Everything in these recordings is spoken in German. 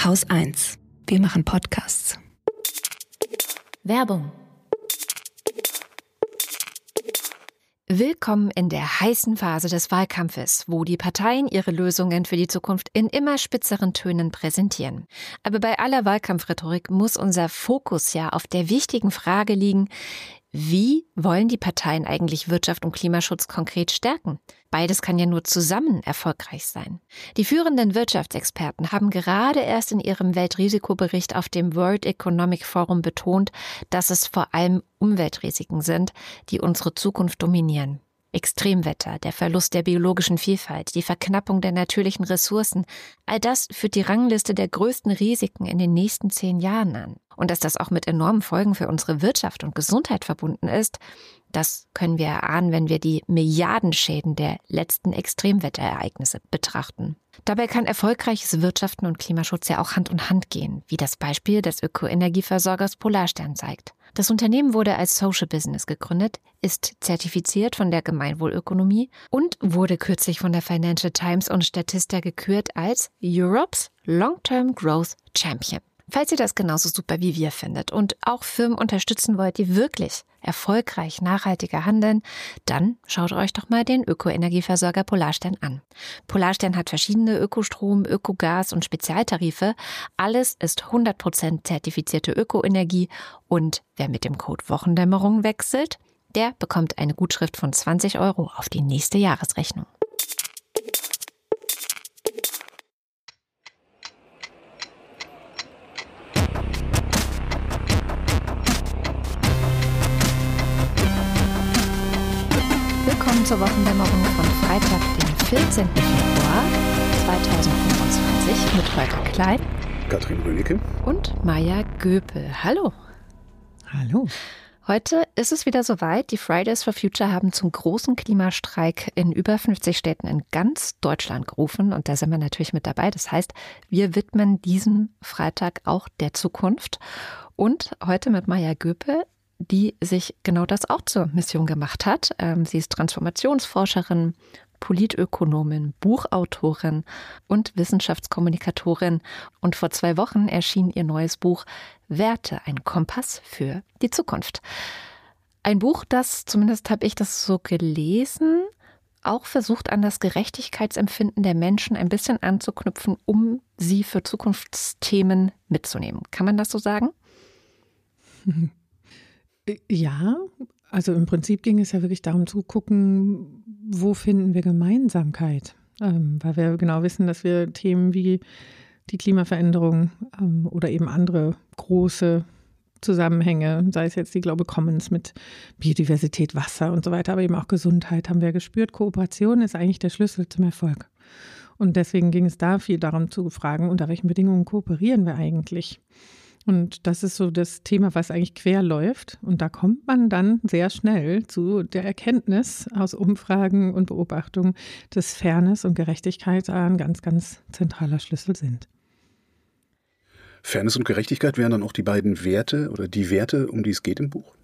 Haus 1. Wir machen Podcasts. Werbung. Willkommen in der heißen Phase des Wahlkampfes, wo die Parteien ihre Lösungen für die Zukunft in immer spitzeren Tönen präsentieren. Aber bei aller Wahlkampfrhetorik muss unser Fokus ja auf der wichtigen Frage liegen: Wie wollen die Parteien eigentlich Wirtschaft und Klimaschutz konkret stärken? Beides kann ja nur zusammen erfolgreich sein. Die führenden Wirtschaftsexperten haben gerade erst in ihrem Weltrisikobericht auf dem World Economic Forum betont, dass es vor allem Umweltrisiken sind, die unsere Zukunft dominieren. Extremwetter, der Verlust der biologischen Vielfalt, die Verknappung der natürlichen Ressourcen, all das führt die Rangliste der größten Risiken in den nächsten 10 Jahren an. Und dass das auch mit enormen Folgen für unsere Wirtschaft und Gesundheit verbunden ist, das können wir erahnen, wenn wir die Milliardenschäden der letzten Extremwetterereignisse betrachten. Dabei kann erfolgreiches Wirtschaften und Klimaschutz ja auch Hand in Hand gehen, wie das Beispiel des Ökoenergieversorgers Polarstern zeigt. Das Unternehmen wurde als Social Business gegründet, ist zertifiziert von der Gemeinwohlökonomie und wurde kürzlich von der Financial Times und Statista gekürt als Europe's Long-Term Growth Champion. Falls ihr das genauso super wie wir findet und auch Firmen unterstützen wollt, die wirklich erfolgreich nachhaltiger handeln, dann schaut euch doch mal den Ökoenergieversorger Polarstern an. Polarstern hat verschiedene Ökostrom, Ökogas und Spezialtarife. Alles ist 100% zertifizierte Ökoenergie und wer mit dem Code Wochendämmerung wechselt, der bekommt eine Gutschrift von 20 € auf die nächste Jahresrechnung. Willkommen zur Wochendämmerung von Freitag, den 14. Februar 2025 mit Holger Klein, Katrin Rönecke und Maja Göpel. Hallo. Hallo. Heute ist es wieder soweit. Die Fridays for Future haben zum großen Klimastreik in über 50 Städten in ganz Deutschland gerufen. Und da sind wir natürlich mit dabei. Das heißt, wir widmen diesen Freitag auch der Zukunft. Und heute mit Maja Göpel, die sich genau das auch zur Mission gemacht hat. Sie ist Transformationsforscherin, Politökonomin, Buchautorin und Wissenschaftskommunikatorin. Und vor 2 Wochen erschien ihr neues Buch Werte, ein Kompass für die Zukunft. Ein Buch, das, zumindest habe ich das so gelesen, auch versucht, an das Gerechtigkeitsempfinden der Menschen ein bisschen anzuknüpfen, um sie für Zukunftsthemen mitzunehmen. Kann man das so sagen? Ja, also im Prinzip ging es ja wirklich darum zu gucken, wo finden wir Gemeinsamkeit, weil wir genau wissen, dass wir Themen wie die Klimaveränderung oder eben andere große Zusammenhänge, sei es jetzt die Global Commons mit Biodiversität, Wasser und so weiter, aber eben auch Gesundheit, haben wir gespürt, Kooperation ist eigentlich der Schlüssel zum Erfolg. Und deswegen ging es da viel darum zu fragen, unter welchen Bedingungen kooperieren wir eigentlich? Und das ist so das Thema, was eigentlich quer läuft. Und da kommt man dann sehr schnell zu der Erkenntnis aus Umfragen und Beobachtungen, dass Fairness und Gerechtigkeit ein ganz, ganz zentraler Schlüssel sind. Fairness und Gerechtigkeit wären dann auch die beiden Werte oder die Werte, um die es geht im Buch?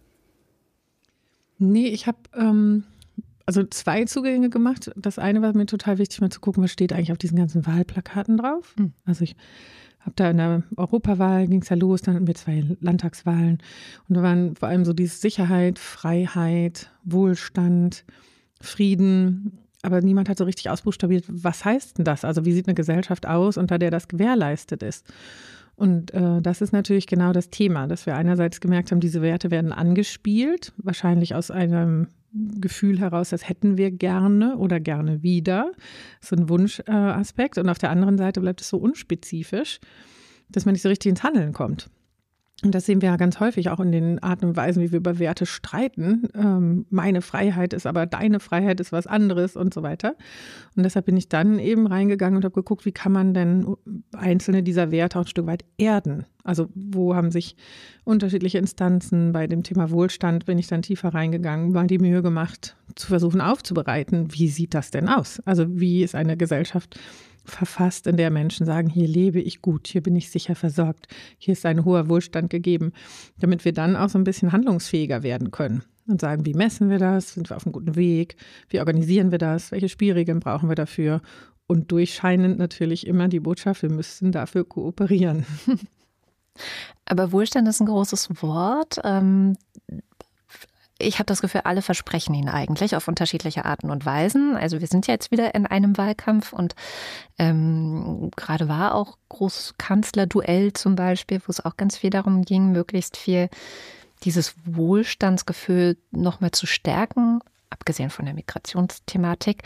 Nee, ich habe also 2 Zugänge gemacht. Das eine war mir total wichtig, mal zu gucken, was steht eigentlich auf diesen ganzen Wahlplakaten drauf. Also ich habe da in der Europawahl, ging es ja los, dann hatten wir 2 Landtagswahlen und da waren vor allem so diese Sicherheit, Freiheit, Wohlstand, Frieden, aber niemand hat so richtig ausbuchstabiert, was heißt denn das? Also wie sieht eine Gesellschaft aus, unter der das gewährleistet ist? Und das ist natürlich genau das Thema, dass wir einerseits gemerkt haben, diese Werte werden angespielt, wahrscheinlich aus einem Gefühl heraus, das hätten wir gerne oder gerne wieder. Das ist ein Wunschaspekt. Und auf der anderen Seite bleibt es so unspezifisch, dass man nicht so richtig ins Handeln kommt. Und das sehen wir ja ganz häufig auch in den Arten und Weisen, wie wir über Werte streiten. Meine Freiheit ist aber deine Freiheit ist was anderes und so weiter. Und deshalb bin ich dann eben reingegangen und habe geguckt, wie kann man denn einzelne dieser Werte auch ein Stück weit erden? Also wo haben sich unterschiedliche Instanzen bei dem Thema Wohlstand, bin ich dann tiefer reingegangen, mal die Mühe gemacht, zu versuchen aufzubereiten, wie sieht das denn aus? Also wie ist eine Gesellschaft verfasst, in der Menschen sagen, hier lebe ich gut, hier bin ich sicher versorgt, hier ist ein hoher Wohlstand gegeben, damit wir dann auch so ein bisschen handlungsfähiger werden können und sagen, wie messen wir das, sind wir auf einem guten Weg, wie organisieren wir das, welche Spielregeln brauchen wir dafür Und durchscheinend natürlich immer die Botschaft, wir müssten dafür kooperieren. Aber Wohlstand ist ein großes Wort. Ich habe das Gefühl, alle versprechen ihn eigentlich auf unterschiedliche Arten und Weisen. Also wir sind ja jetzt wieder in einem Wahlkampf und gerade war auch Großkanzlerduell zum Beispiel, wo es auch ganz viel darum ging, möglichst viel dieses Wohlstandsgefühl noch mehr zu stärken, abgesehen von der Migrationsthematik.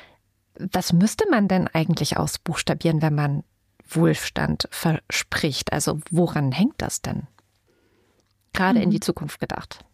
Was müsste man denn eigentlich ausbuchstabieren, wenn man Wohlstand verspricht? Also woran hängt das denn? Gerade in die Zukunft gedacht.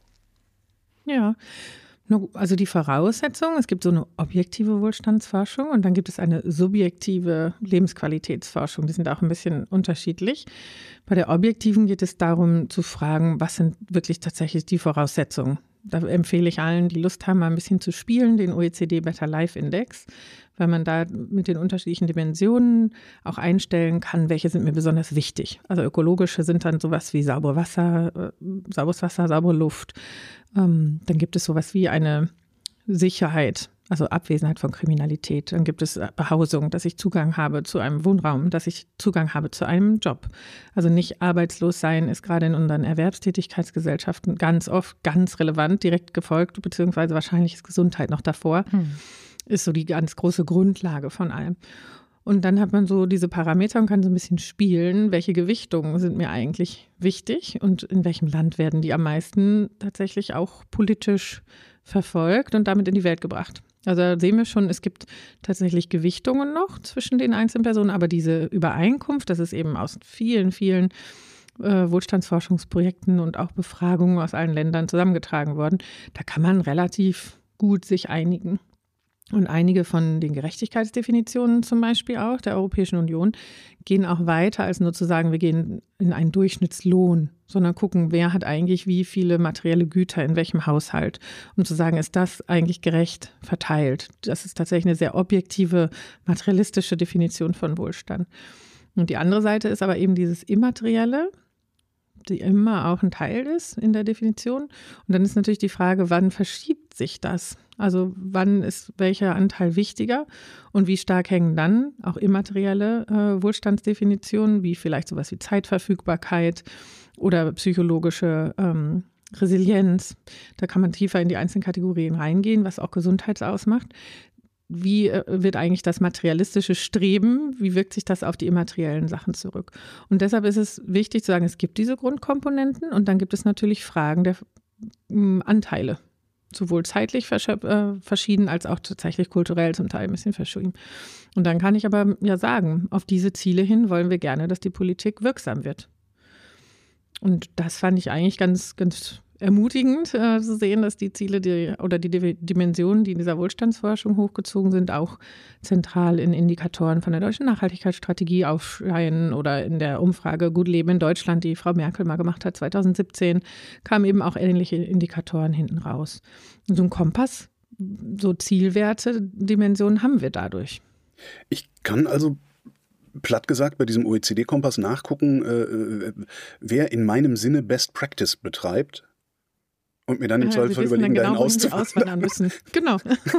Ja, also die Voraussetzung, es gibt so eine objektive Wohlstandsforschung und dann gibt es eine subjektive Lebensqualitätsforschung. Die sind auch ein bisschen unterschiedlich. Bei der objektiven geht es darum zu fragen, was sind wirklich tatsächlich die Voraussetzungen. Da empfehle ich allen, die Lust haben, mal ein bisschen zu spielen, den OECD Better Life Index, weil man da mit den unterschiedlichen Dimensionen auch einstellen kann, welche sind mir besonders wichtig. Also ökologische sind dann sowas wie sauberes Wasser, saubere Luft. Dann gibt es sowas wie eine Sicherheit, also Abwesenheit von Kriminalität. Dann gibt es Behausung, dass ich Zugang habe zu einem Wohnraum, dass ich Zugang habe zu einem Job. Also nicht arbeitslos sein ist gerade in unseren Erwerbstätigkeitsgesellschaften ganz oft ganz relevant, direkt gefolgt, beziehungsweise wahrscheinlich ist Gesundheit noch davor. Ist so die ganz große Grundlage von allem. Und dann hat man so diese Parameter und kann so ein bisschen spielen, welche Gewichtungen sind mir eigentlich wichtig und in welchem Land werden die am meisten tatsächlich auch politisch verfolgt und damit in die Welt gebracht. Also da sehen wir schon, es gibt tatsächlich Gewichtungen noch zwischen den einzelnen Personen, aber diese Übereinkunft, das ist eben aus vielen, vielen Wohlstandsforschungsprojekten und auch Befragungen aus allen Ländern zusammengetragen worden, da kann man relativ gut sich einigen. Und einige von den Gerechtigkeitsdefinitionen zum Beispiel auch der Europäischen Union gehen auch weiter, als nur zu sagen, wir gehen in einen Durchschnittslohn, sondern gucken, wer hat eigentlich wie viele materielle Güter in welchem Haushalt. Und zu sagen, ist das eigentlich gerecht verteilt? Das ist tatsächlich eine sehr objektive, materialistische Definition von Wohlstand. Und die andere Seite ist aber eben dieses Immaterielle, die immer auch ein Teil ist in der Definition. Und dann ist natürlich die Frage, wann verschiebt sich das? Also wann ist welcher Anteil wichtiger und wie stark hängen dann auch immaterielle Wohlstandsdefinitionen, wie vielleicht sowas wie Zeitverfügbarkeit oder psychologische Resilienz. Da kann man tiefer in die einzelnen Kategorien reingehen, was auch Gesundheit ausmacht. Wie wird eigentlich das materialistische Streben, wie wirkt sich das auf die immateriellen Sachen zurück? Und deshalb ist es wichtig zu sagen, es gibt diese Grundkomponenten und dann gibt es natürlich Fragen der Anteile. Sowohl zeitlich verschieden als auch tatsächlich kulturell zum Teil ein bisschen verschieden. Und dann kann ich aber ja sagen, auf diese Ziele hin wollen wir gerne, dass die Politik wirksam wird. Und das fand ich eigentlich ganz, ganz ermutigend zu sehen, dass die Ziele die Dimensionen, die in dieser Wohlstandsforschung hochgezogen sind, auch zentral in Indikatoren von der deutschen Nachhaltigkeitsstrategie aufscheinen oder in der Umfrage Gut Leben in Deutschland, die Frau Merkel mal gemacht hat, 2017, kamen eben auch ähnliche Indikatoren hinten raus. Und so ein Kompass, so Zielwerte, Dimensionen haben wir dadurch. Ich kann also platt gesagt bei diesem OECD-Kompass nachgucken, wer in meinem Sinne Best Practice betreibt. Und mir dann im Zweifelsfall überlegen, dahin auszuwandern müssen. Genau.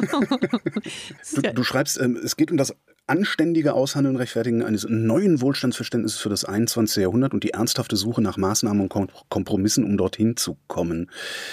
Du schreibst, es geht um das anständige Aushandeln und Rechtfertigen eines neuen Wohlstandsverständnisses für das 21. Jahrhundert und die ernsthafte Suche nach Maßnahmen und Kompromissen, um dorthin zu kommen.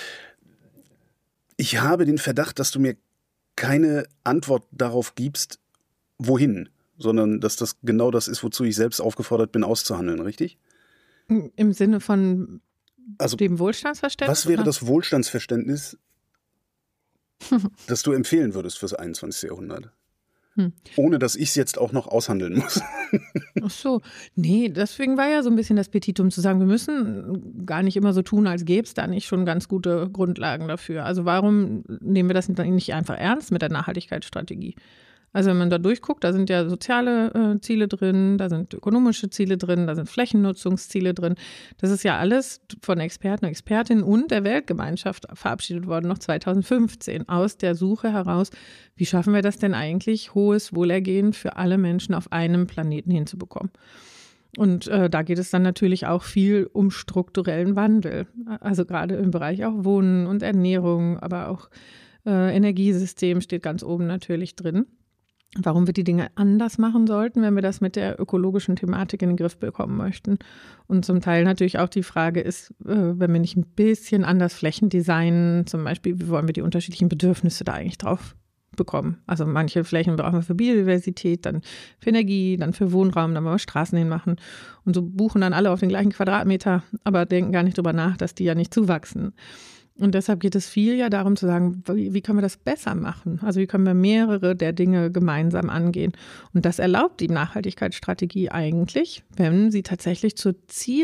Ich habe den Verdacht, dass du mir keine Antwort darauf gibst, wohin, sondern dass das genau das ist, wozu ich selbst aufgefordert bin, auszuhandeln, richtig? Im Sinne von dem Wohlstandsverständnis? Was wäre das Wohlstandsverständnis, das du empfehlen würdest fürs 21. Jahrhundert? Ohne, dass ich es jetzt auch noch aushandeln muss. Ach so, nee, deswegen war ja so ein bisschen das Petitum zu sagen, wir müssen gar nicht immer so tun, als gäbe es da nicht schon ganz gute Grundlagen dafür. Also warum nehmen wir das nicht einfach ernst mit der Nachhaltigkeitsstrategie? Also wenn man da durchguckt, da sind ja soziale Ziele drin, da sind ökonomische Ziele drin, da sind Flächennutzungsziele drin. Das ist ja alles von Experten und Expertinnen und der Weltgemeinschaft verabschiedet worden, noch 2015, aus der Suche heraus, wie schaffen wir das denn eigentlich, hohes Wohlergehen für alle Menschen auf einem Planeten hinzubekommen. Und da geht es dann natürlich auch viel um strukturellen Wandel, also gerade im Bereich auch Wohnen und Ernährung, aber auch Energiesystem steht ganz oben natürlich drin. warum wir die Dinge anders machen sollten, wenn wir das mit der ökologischen Thematik in den Griff bekommen möchten. Und zum Teil natürlich auch die Frage ist, wenn wir nicht ein bisschen anders Flächen designen, zum Beispiel, wie wollen wir die unterschiedlichen Bedürfnisse da eigentlich drauf bekommen? Also manche Flächen brauchen wir für Biodiversität, dann für Energie, dann für Wohnraum, dann wollen wir Straßen hinmachen. Und so buchen dann alle auf den gleichen Quadratmeter, aber denken gar nicht drüber nach, dass die ja nicht zuwachsen. Und deshalb geht es viel ja darum zu sagen, wie können wir das besser machen? Also wie können wir mehrere der Dinge gemeinsam angehen? Und das erlaubt die Nachhaltigkeitsstrategie eigentlich, wenn sie tatsächlich zur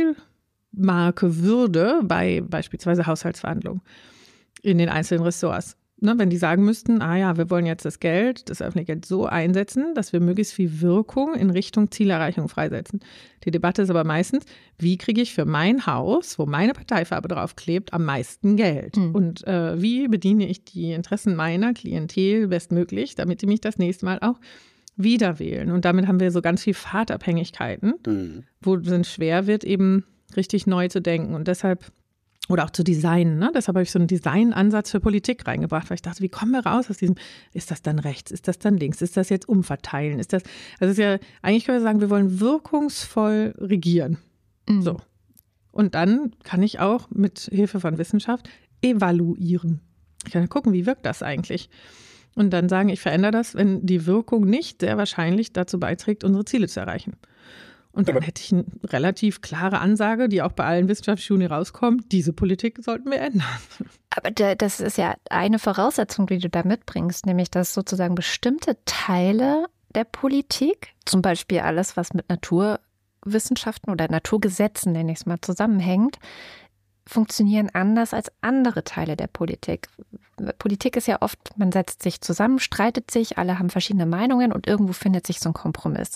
Zielmarke würde bei beispielsweise Haushaltsverhandlungen in den einzelnen Ressorts. Ne, wenn die sagen müssten, wir wollen jetzt das öffentliche Geld so einsetzen, dass wir möglichst viel Wirkung in Richtung Zielerreichung freisetzen. Die Debatte ist aber meistens, wie kriege ich für mein Haus, wo meine Parteifarbe draufklebt, am meisten Geld? Und wie bediene ich die Interessen meiner Klientel bestmöglich, damit die mich das nächste Mal auch wieder wählen? Und damit haben wir so ganz viel Fahrtabhängigkeiten, wo es schwer wird, eben richtig neu zu denken. Und deshalb oder auch zu designen. Ne? Deshalb habe ich so einen Designansatz für Politik reingebracht, weil ich dachte, wie kommen wir raus aus diesem, ist das dann rechts, ist das dann links, ist das jetzt umverteilen, ist das, ist ja, eigentlich können wir sagen, wir wollen wirkungsvoll regieren. So. Und dann kann ich auch mit Hilfe von Wissenschaft evaluieren. Ich kann gucken, wie wirkt das eigentlich? Und dann sagen, ich verändere das, wenn die Wirkung nicht sehr wahrscheinlich dazu beiträgt, unsere Ziele zu erreichen. Und dann hätte ich eine relativ klare Ansage, die auch bei allen Wissenschaftsschulen rauskommt, diese Politik sollten wir ändern. Aber das ist ja eine Voraussetzung, die du da mitbringst, nämlich dass sozusagen bestimmte Teile der Politik, zum Beispiel alles, was mit Naturwissenschaften oder Naturgesetzen, nenne ich es mal, zusammenhängt, funktionieren anders als andere Teile der Politik. Politik ist ja oft, man setzt sich zusammen, streitet sich, alle haben verschiedene Meinungen und irgendwo findet sich so ein Kompromiss.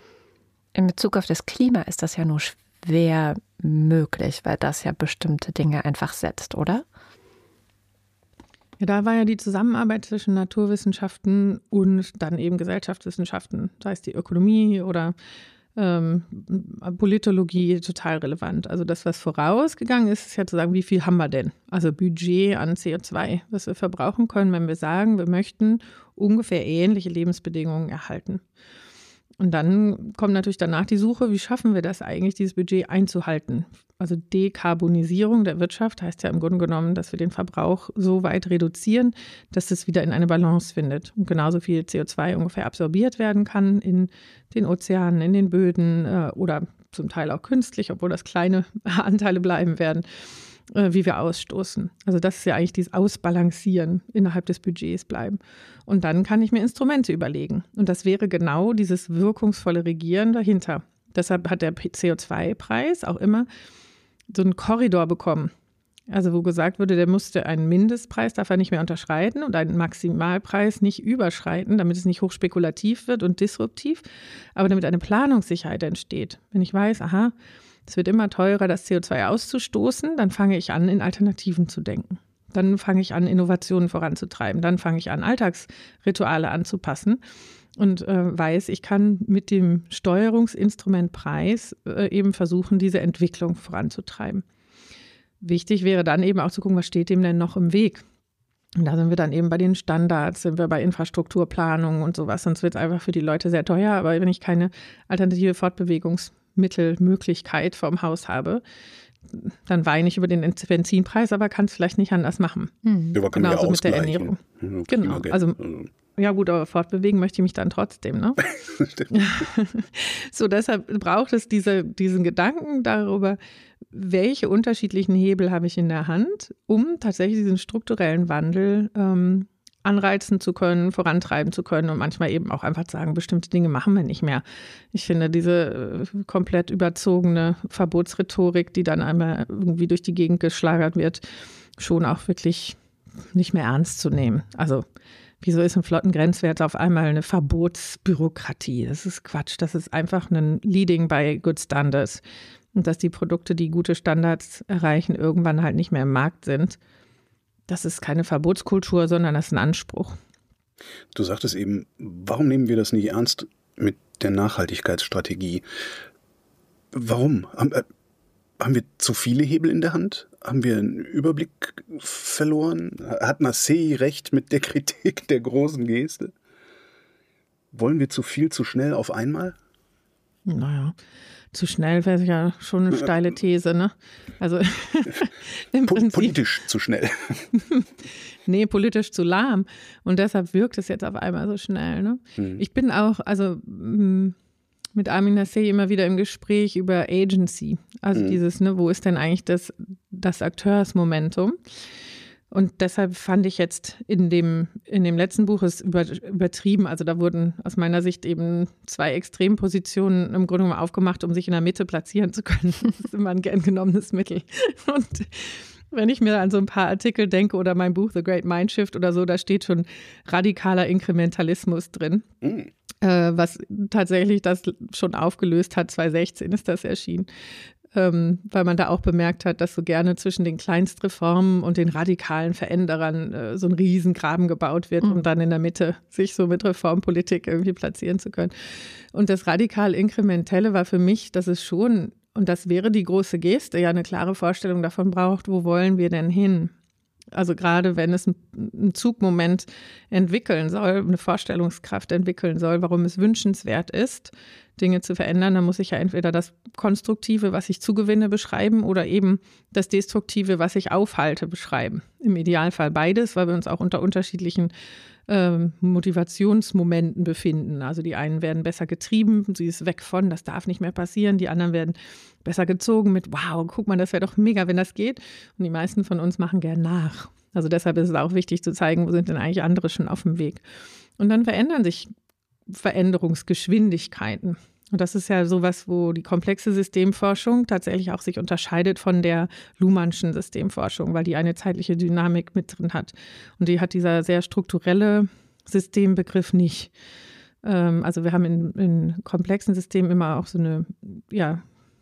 In Bezug auf das Klima ist das ja nur schwer möglich, weil das ja bestimmte Dinge einfach setzt, oder? Ja, da war ja die Zusammenarbeit zwischen Naturwissenschaften und dann eben Gesellschaftswissenschaften, sei es die Ökonomie oder Politologie, total relevant. Also das, was vorausgegangen ist, ist ja zu sagen, wie viel haben wir denn? Also Budget an CO2, was wir verbrauchen können, wenn wir sagen, wir möchten ungefähr ähnliche Lebensbedingungen erhalten. Und dann kommt natürlich danach die Suche, wie schaffen wir das eigentlich, dieses Budget einzuhalten? Also Dekarbonisierung der Wirtschaft heißt ja im Grunde genommen, dass wir den Verbrauch so weit reduzieren, dass es wieder in eine Balance findet und genauso viel CO2 ungefähr absorbiert werden kann in den Ozeanen, in den Böden oder zum Teil auch künstlich, obwohl das kleine Anteile bleiben werden, wie wir ausstoßen. Also das ist ja eigentlich dieses Ausbalancieren innerhalb des Budgets bleiben. Und dann kann ich mir Instrumente überlegen. Und das wäre genau dieses wirkungsvolle Regieren dahinter. Deshalb hat der CO2-Preis auch immer so einen Korridor bekommen. Also wo gesagt wurde, der musste einen Mindestpreis, darf er nicht mehr unterschreiten und einen Maximalpreis nicht überschreiten, damit es nicht hochspekulativ wird und disruptiv, aber damit eine Planungssicherheit entsteht. Wenn ich weiß, es wird immer teurer, das CO2 auszustoßen, dann fange ich an, in Alternativen zu denken. Dann fange ich an, Innovationen voranzutreiben. Dann fange ich an, Alltagsrituale anzupassen und weiß, ich kann mit dem Steuerungsinstrument Preis eben versuchen, diese Entwicklung voranzutreiben. Wichtig wäre dann eben auch zu gucken, was steht dem denn noch im Weg? Und da sind wir dann eben bei den Standards, sind wir bei Infrastrukturplanung und sowas. Sonst wird es einfach für die Leute sehr teuer. Aber wenn ich keine alternative Fortbewegungsmittelmöglichkeit vom Haus habe, dann weine ich über den Benzinpreis, aber kann es vielleicht nicht anders machen. Genauso mit der Ernährung. Genau, also ja gut, aber fortbewegen möchte ich mich dann trotzdem, ne? So, deshalb braucht es diesen Gedanken darüber, welche unterschiedlichen Hebel habe ich in der Hand, um tatsächlich diesen strukturellen Wandel anreizen zu können, vorantreiben zu können und manchmal eben auch einfach sagen, bestimmte Dinge machen wir nicht mehr. Ich finde diese komplett überzogene Verbotsrhetorik, die dann einmal irgendwie durch die Gegend geschlagert wird, schon auch wirklich nicht mehr ernst zu nehmen. Also wieso ist ein Flottengrenzwert auf einmal eine Verbotsbürokratie? Das ist Quatsch. Das ist einfach ein Leading by Good Standards. Und dass die Produkte, die gute Standards erreichen, irgendwann halt nicht mehr im Markt sind. Das ist keine Verbotskultur, sondern das ist ein Anspruch. Du sagtest eben, warum nehmen wir das nicht ernst mit der Nachhaltigkeitsstrategie? Warum? Haben wir zu viele Hebel in der Hand? Haben wir einen Überblick verloren? Hat Marseille recht mit der Kritik der großen Geste? Wollen wir zu viel, zu schnell auf einmal? Naja, zu schnell wäre ja schon eine steile These, ne? Also im Prinzip, politisch zu schnell. Nee, politisch zu lahm. Und deshalb wirkt es jetzt auf einmal so schnell, ne? Ich bin auch, also mit Amin Nasseh immer wieder im Gespräch über Agency. Also dieses, ne, wo ist denn eigentlich das Akteursmomentum? Und deshalb fand ich jetzt in dem letzten Buch es übertrieben. Also da wurden aus meiner Sicht eben 2 Extrempositionen im Grunde genommen aufgemacht, um sich in der Mitte platzieren zu können. Das ist immer ein gern genommenes Mittel. Und wenn ich mir an so ein paar Artikel denke oder mein Buch The Great Mindshift oder so, da steht schon radikaler Inkrementalismus drin. Was tatsächlich das schon aufgelöst hat. 2016 ist das erschienen. Weil man da auch bemerkt hat, dass so gerne zwischen den Kleinstreformen und den radikalen Veränderern so ein Riesengraben gebaut wird, um dann in der Mitte sich so mit Reformpolitik irgendwie platzieren zu können. Und das radikal-inkrementelle war für mich, dass es schon, und das wäre die große Geste, ja eine klare Vorstellung davon braucht, wo wollen wir denn hin? Also gerade wenn es einen Zugmoment entwickeln soll, eine Vorstellungskraft entwickeln soll, warum es wünschenswert ist, Dinge zu verändern, dann muss ich ja entweder das Konstruktive, was ich zugewinne, beschreiben oder eben das Destruktive, was ich aufhalte, beschreiben. Im Idealfall beides, weil wir uns auch unter unterschiedlichen Motivationsmomenten befinden. Also die einen werden besser getrieben, sie ist weg von, das darf nicht mehr passieren. Die anderen werden besser gezogen mit, wow, guck mal, das wäre doch mega, wenn das geht. Und die meisten von uns machen gern nach. Also deshalb ist es auch wichtig zu zeigen, wo sind denn eigentlich andere schon auf dem Weg. Und dann verändern sich Veränderungsgeschwindigkeiten. Und das ist ja sowas, wo die komplexe Systemforschung tatsächlich auch sich unterscheidet von der Luhmannschen Systemforschung, weil die eine zeitliche Dynamik mit drin hat. Und die hat dieser sehr strukturelle Systembegriff nicht. Also wir haben in komplexen Systemen immer auch so eine, ja,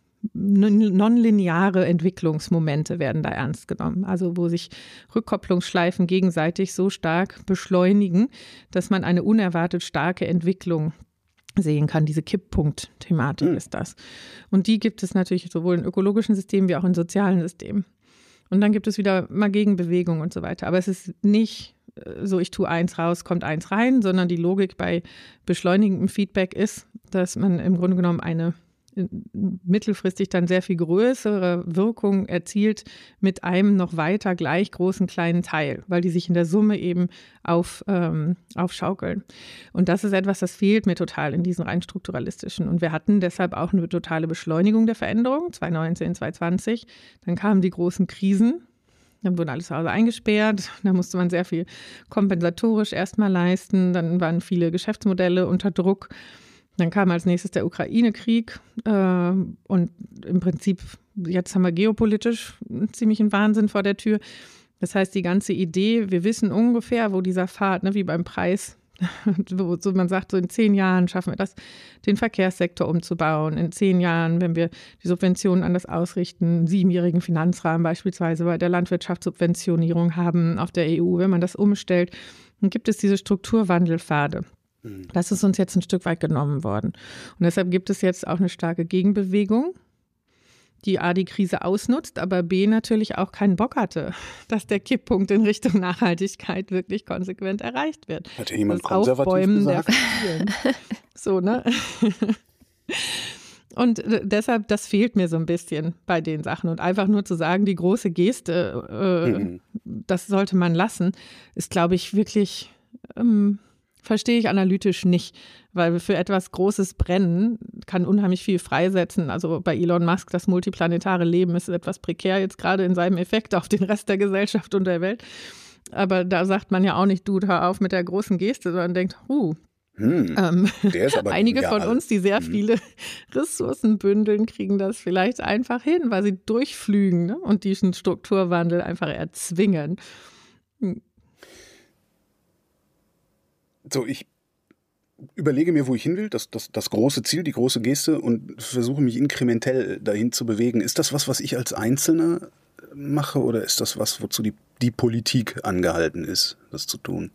nonlineare Entwicklungsmomente werden da ernst genommen. Also wo sich Rückkopplungsschleifen gegenseitig so stark beschleunigen, dass man eine unerwartet starke Entwicklung sehen kann. Diese Kipppunkt-Thematik ist das. Und die gibt es natürlich sowohl in ökologischen Systemen wie auch in sozialen Systemen. Und dann gibt es wieder mal Gegenbewegungen und so weiter. Aber es ist nicht so, ich tue 1 raus, kommt 1 rein, sondern die Logik bei beschleunigendem Feedback ist, dass man im Grunde genommen eine mittelfristig dann sehr viel größere Wirkung erzielt mit einem noch weiter gleich großen kleinen Teil, weil die sich in der Summe eben aufschaukeln. Und das ist etwas, das fehlt mir total in diesen rein strukturalistischen. Und wir hatten deshalb auch eine totale Beschleunigung der Veränderung, 2019, 2020. Dann kamen die großen Krisen. Dann wurde alles zu Hause eingesperrt. Da musste man sehr viel kompensatorisch erstmal leisten. Dann waren viele Geschäftsmodelle unter Druck. Dann kam als nächstes der Ukraine-Krieg und im Prinzip, jetzt haben wir geopolitisch einen ziemlichen Wahnsinn vor der Tür. Das heißt, die ganze Idee, wir wissen ungefähr, wo dieser Pfad, ne, wie beim Preis, wo so man sagt, so in 10 Jahren schaffen wir das, den Verkehrssektor umzubauen. In 10 Jahren, wenn wir die Subventionen anders ausrichten, einen 7-jährigen Finanzrahmen beispielsweise bei der Landwirtschaftssubventionierung haben auf der EU, wenn man das umstellt, dann gibt es diese Strukturwandelpfade. Das ist uns jetzt ein Stück weit genommen worden. Und deshalb gibt es jetzt auch eine starke Gegenbewegung, die A, die Krise ausnutzt, aber B, natürlich auch keinen Bock hatte, dass der Kipppunkt in Richtung Nachhaltigkeit wirklich konsequent erreicht wird. Hat ja jemand das konservativ Aufbäumen gesagt? Der Familien. So, ne? Und deshalb, das fehlt mir so ein bisschen bei den Sachen. Und einfach nur zu sagen, die große Geste, das sollte man lassen, ist, glaube ich, wirklich... verstehe ich analytisch nicht, weil für etwas Großes brennen kann unheimlich viel freisetzen. Also bei Elon Musk, das multiplanetare Leben ist etwas prekär jetzt gerade in seinem Effekt auf den Rest der Gesellschaft und der Welt. Aber da sagt man ja auch nicht, du, hör auf mit der großen Geste, sondern denkt, der ist aber einige von uns, die sehr viele Ressourcen bündeln, kriegen das vielleicht einfach hin, weil sie durchflügen, ne? Und diesen Strukturwandel einfach erzwingen. So, ich überlege mir, wo ich hin will, das große Ziel, die große Geste und versuche mich inkrementell dahin zu bewegen. Ist das was ich als Einzelner mache oder ist das was, wozu die Politik angehalten ist, das zu tun?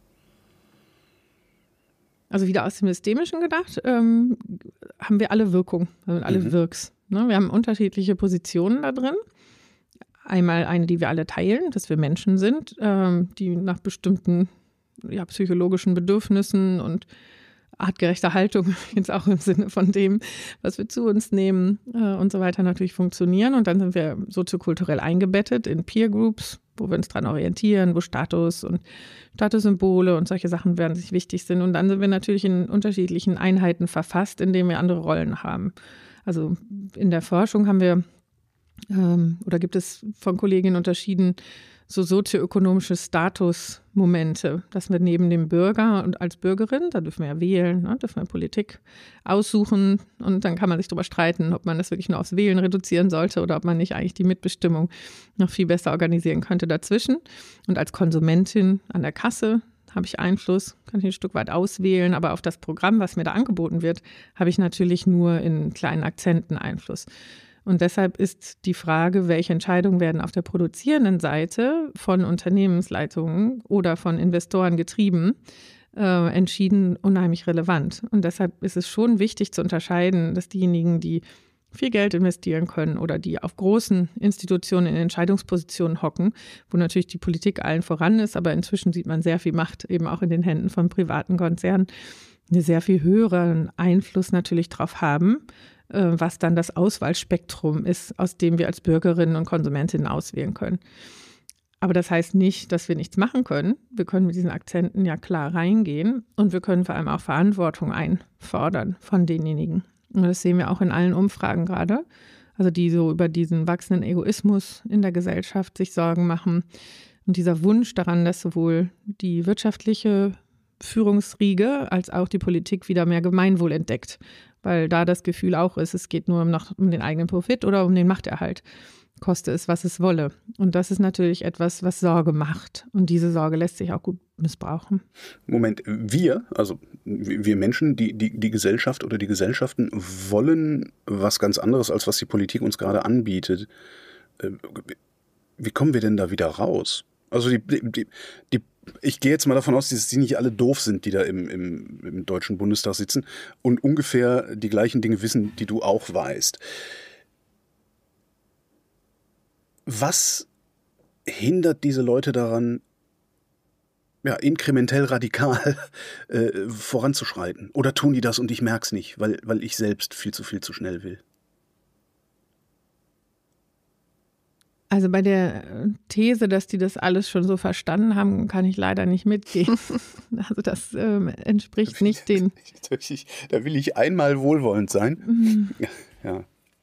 Also wieder aus dem Systemischen gedacht, haben wir alle Wirkung, also alle Wirks. Ne? Wir haben unterschiedliche Positionen da drin. Einmal eine, die wir alle teilen, dass wir Menschen sind, die nach bestimmten psychologischen Bedürfnissen und artgerechte Haltung, jetzt auch im Sinne von dem, was wir zu uns nehmen und so weiter natürlich funktionieren. Und dann sind wir soziokulturell eingebettet in Peer Groups, wo wir uns dran orientieren, wo Status und Statussymbole und solche Sachen werden sich wichtig sind. Und dann sind wir natürlich in unterschiedlichen Einheiten verfasst, in denen wir andere Rollen haben. Also in der Forschung haben wir oder gibt es von Kolleginnen unterschieden so sozioökonomische Statusmomente, dass wir neben dem Bürger und als Bürgerin, da dürfen wir ja wählen, ne, dürfen wir Politik aussuchen und dann kann man sich darüber streiten, ob man das wirklich nur aufs Wählen reduzieren sollte oder ob man nicht eigentlich die Mitbestimmung noch viel besser organisieren könnte dazwischen. Und als Konsumentin an der Kasse habe ich Einfluss, kann ich ein Stück weit auswählen, aber auf das Programm, was mir da angeboten wird, habe ich natürlich nur in kleinen Akzenten Einfluss. Und deshalb ist die Frage, welche Entscheidungen werden auf der produzierenden Seite von Unternehmensleitungen oder von Investoren getrieben, entschieden, unheimlich relevant. Und deshalb ist es schon wichtig zu unterscheiden, dass diejenigen, die viel Geld investieren können oder die auf großen Institutionen in Entscheidungspositionen hocken, wo natürlich die Politik allen voran ist, aber inzwischen sieht man sehr viel Macht eben auch in den Händen von privaten Konzernen, einen sehr viel höheren Einfluss natürlich drauf haben, was dann das Auswahlspektrum ist, aus dem wir als Bürgerinnen und Konsumentinnen auswählen können. Aber das heißt nicht, dass wir nichts machen können. Wir können mit diesen Akzenten ja klar reingehen und wir können vor allem auch Verantwortung einfordern von denjenigen. Und das sehen wir auch in allen Umfragen gerade, also die so über diesen wachsenden Egoismus in der Gesellschaft sich Sorgen machen und dieser Wunsch daran, dass sowohl die wirtschaftliche Führungsriege als auch die Politik wieder mehr Gemeinwohl entdeckt, weil da das Gefühl auch ist, es geht nur um den eigenen Profit oder um den Machterhalt, koste es, was es wolle. Und das ist natürlich etwas, was Sorge macht. Und diese Sorge lässt sich auch gut missbrauchen. Moment, wir Menschen, die Gesellschaft oder die Gesellschaften wollen was ganz anderes, als was die Politik uns gerade anbietet. Wie kommen wir denn da wieder raus? Also ich gehe jetzt mal davon aus, dass die nicht alle doof sind, die da im Deutschen Bundestag sitzen und ungefähr die gleichen Dinge wissen, die du auch weißt. Was hindert diese Leute daran, ja, inkrementell radikal voranzuschreiten? Oder tun die das und ich merke es nicht, weil ich selbst viel zu schnell will? Also bei der These, dass die das alles schon so verstanden haben, kann ich leider nicht mitgehen. Also das entspricht nicht den... Da will ich einmal wohlwollend sein. Ja.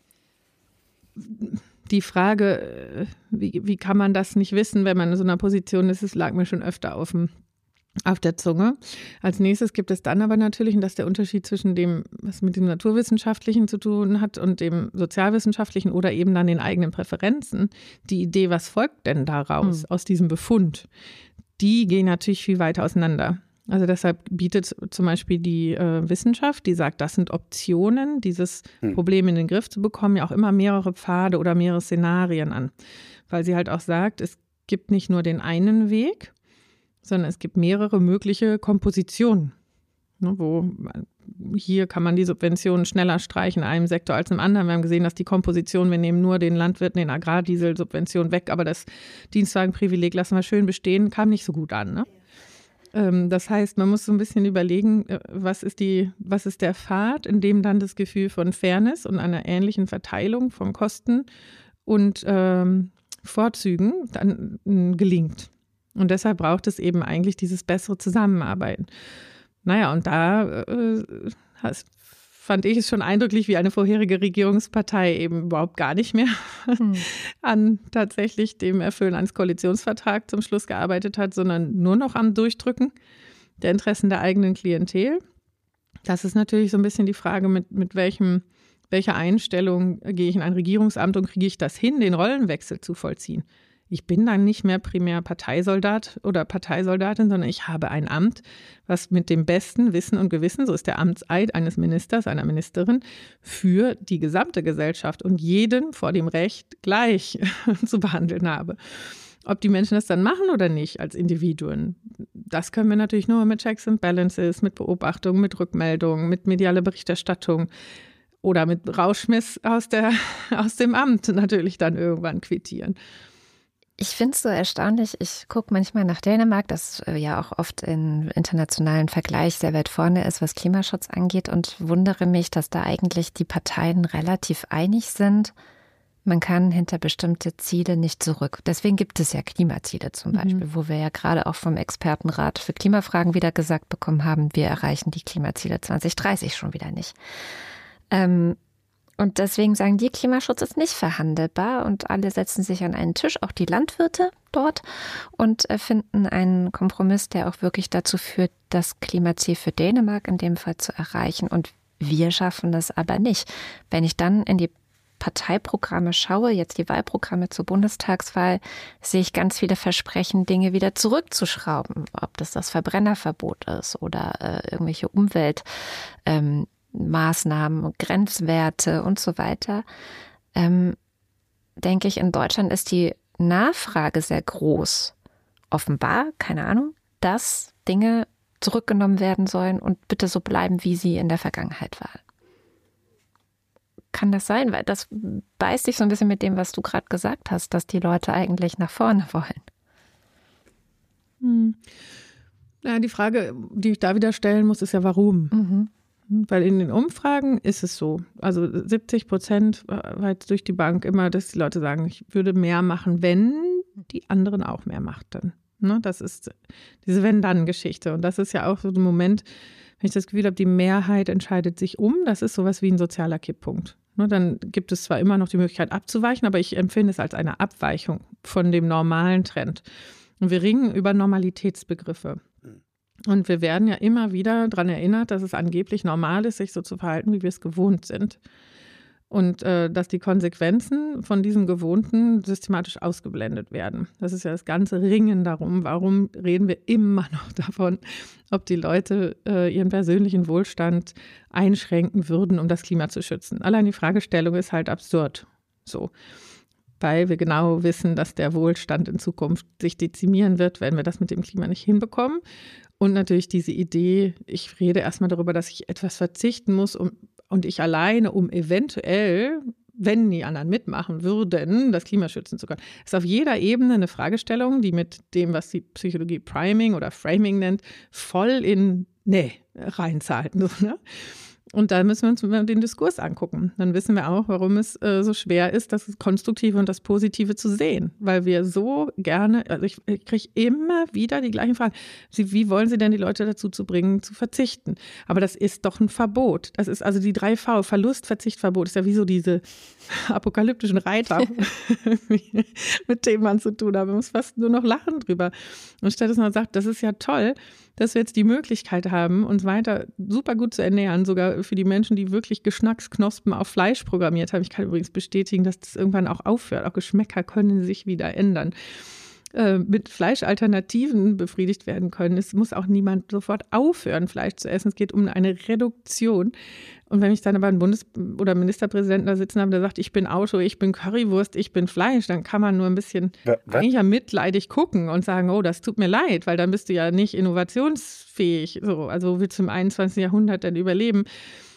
Die Frage, wie kann man das nicht wissen, wenn man in so einer Position ist, es lag mir schon öfter auf der Zunge. Als nächstes gibt es dann aber natürlich, und das ist der Unterschied zwischen dem, was mit dem Naturwissenschaftlichen zu tun hat und dem Sozialwissenschaftlichen oder eben dann den eigenen Präferenzen, die Idee, was folgt denn daraus, aus diesem Befund, die gehen natürlich viel weiter auseinander. Also deshalb bietet zum Beispiel die Wissenschaft, die sagt, das sind Optionen, dieses Problem in den Griff zu bekommen, ja auch immer mehrere Pfade oder mehrere Szenarien an. Weil sie halt auch sagt, es gibt nicht nur den einen Weg, sondern es gibt mehrere mögliche Kompositionen, ne, wo hier kann man die Subventionen schneller streichen in einem Sektor als im anderen. Wir haben gesehen, dass die Komposition, wir nehmen nur den Landwirten den Agrardiesel-Subvention weg, aber das Dienstwagenprivileg lassen wir schön bestehen, kam nicht so gut an. Ne? Das heißt, man muss so ein bisschen überlegen, was ist der Pfad, in dem dann das Gefühl von Fairness und einer ähnlichen Verteilung von Kosten und Vorzügen dann gelingt. Und deshalb braucht es eben eigentlich dieses bessere Zusammenarbeiten. Naja, und da fand ich es schon eindrücklich, wie eine vorherige Regierungspartei eben überhaupt gar nicht mehr an tatsächlich dem Erfüllen eines Koalitionsvertrags zum Schluss gearbeitet hat, sondern nur noch am Durchdrücken der Interessen der eigenen Klientel. Das ist natürlich so ein bisschen die Frage, mit welcher Einstellung gehe ich in ein Regierungsamt und kriege ich das hin, den Rollenwechsel zu vollziehen. Ich bin dann nicht mehr primär Parteisoldat oder Parteisoldatin, sondern ich habe ein Amt, was mit dem besten Wissen und Gewissen, so ist der Amtseid eines Ministers, einer Ministerin, für die gesamte Gesellschaft und jeden vor dem Recht gleich zu behandeln habe. Ob die Menschen das dann machen oder nicht als Individuen, das können wir natürlich nur mit Checks and Balances, mit Beobachtung, mit Rückmeldung, mit medialer Berichterstattung oder mit Rauschmiss aus dem Amt natürlich dann irgendwann quittieren. Ich finde es so erstaunlich. Ich gucke manchmal nach Dänemark, das ja auch oft im internationalen Vergleich sehr weit vorne ist, was Klimaschutz angeht, und wundere mich, dass da eigentlich die Parteien relativ einig sind. Man kann hinter bestimmte Ziele nicht zurück. Deswegen gibt es ja Klimaziele zum Beispiel, wo wir ja gerade auch vom Expertenrat für Klimafragen wieder gesagt bekommen haben, wir erreichen die Klimaziele 2030 schon wieder nicht. Und deswegen sagen die, Klimaschutz ist nicht verhandelbar, und alle setzen sich an einen Tisch, auch die Landwirte dort, und finden einen Kompromiss, der auch wirklich dazu führt, das Klimaziel für Dänemark in dem Fall zu erreichen. Und wir schaffen das aber nicht. Wenn ich dann in die Parteiprogramme schaue, jetzt die Wahlprogramme zur Bundestagswahl, sehe ich ganz viele Versprechen, Dinge wieder zurückzuschrauben. Ob das Verbrennerverbot ist oder irgendwelche Umweltmaßnahmen, Grenzwerte und so weiter. Denke ich, in Deutschland ist die Nachfrage sehr groß. Offenbar, keine Ahnung, dass Dinge zurückgenommen werden sollen und bitte so bleiben, wie sie in der Vergangenheit waren. Kann das sein? Weil das beißt sich so ein bisschen mit dem, was du gerade gesagt hast, dass die Leute eigentlich nach vorne wollen. Ja, die Frage, die ich da wieder stellen muss, ist ja, warum? Weil in den Umfragen ist es so, also 70% weit durch die Bank immer, dass die Leute sagen, ich würde mehr machen, wenn die anderen auch mehr machten. Ne? Das ist diese Wenn-Dann-Geschichte. Und das ist ja auch so ein Moment, wenn ich das Gefühl habe, die Mehrheit entscheidet sich um, das ist sowas wie ein sozialer Kipppunkt. Ne? Dann gibt es zwar immer noch die Möglichkeit abzuweichen, aber ich empfinde es als eine Abweichung von dem normalen Trend. Und wir ringen über Normalitätsbegriffe. Und wir werden ja immer wieder daran erinnert, dass es angeblich normal ist, sich so zu verhalten, wie wir es gewohnt sind. Und dass die Konsequenzen von diesem Gewohnten systematisch ausgeblendet werden. Das ist ja das ganze Ringen darum. Warum reden wir immer noch davon, ob die Leute ihren persönlichen Wohlstand einschränken würden, um das Klima zu schützen? Allein die Fragestellung ist halt absurd. So. Weil wir genau wissen, dass der Wohlstand in Zukunft sich dezimieren wird, wenn wir das mit dem Klima nicht hinbekommen. Und natürlich diese Idee, ich rede erstmal darüber, dass ich etwas verzichten muss und ich alleine, um eventuell, wenn die anderen mitmachen würden, das Klima schützen zu können. Das ist auf jeder Ebene eine Fragestellung, die mit dem, was die Psychologie Priming oder Framing nennt, voll in reinzahlt. So, ne? Und da müssen wir uns den Diskurs angucken. Dann wissen wir auch, warum es so schwer ist, das Konstruktive und das Positive zu sehen. Weil wir so gerne, also ich kriege immer wieder die gleichen Fragen. Wie wollen Sie denn die Leute dazu zu bringen, zu verzichten? Aber das ist doch ein Verbot. Das ist also die 3V, Verlust, Verzicht, Verbot. Ist ja wie so diese apokalyptischen Reiter, mit denen man zu tun hat. Man muss fast nur noch lachen drüber. Und stattdessen man sagt, das ist ja toll, dass wir jetzt die Möglichkeit haben, uns weiter super gut zu ernähren, sogar für die Menschen, die wirklich Geschmacksknospen auf Fleisch programmiert haben. Ich kann übrigens bestätigen, dass das irgendwann auch aufhört. Auch Geschmäcker können sich wieder ändern. Mit Fleischalternativen befriedigt werden können. Es muss auch niemand sofort aufhören, Fleisch zu essen. Es geht um eine Reduktion. Und wenn ich dann aber einen oder Ministerpräsidenten da sitzen habe, der sagt, ich bin Auto, ich bin Currywurst, ich bin Fleisch, dann kann man nur ein bisschen eigentlich ja mitleidig gucken und sagen, oh, das tut mir leid, weil dann bist du ja nicht innovationsfähig. So, also willst du im 21. Jahrhundert denn überleben?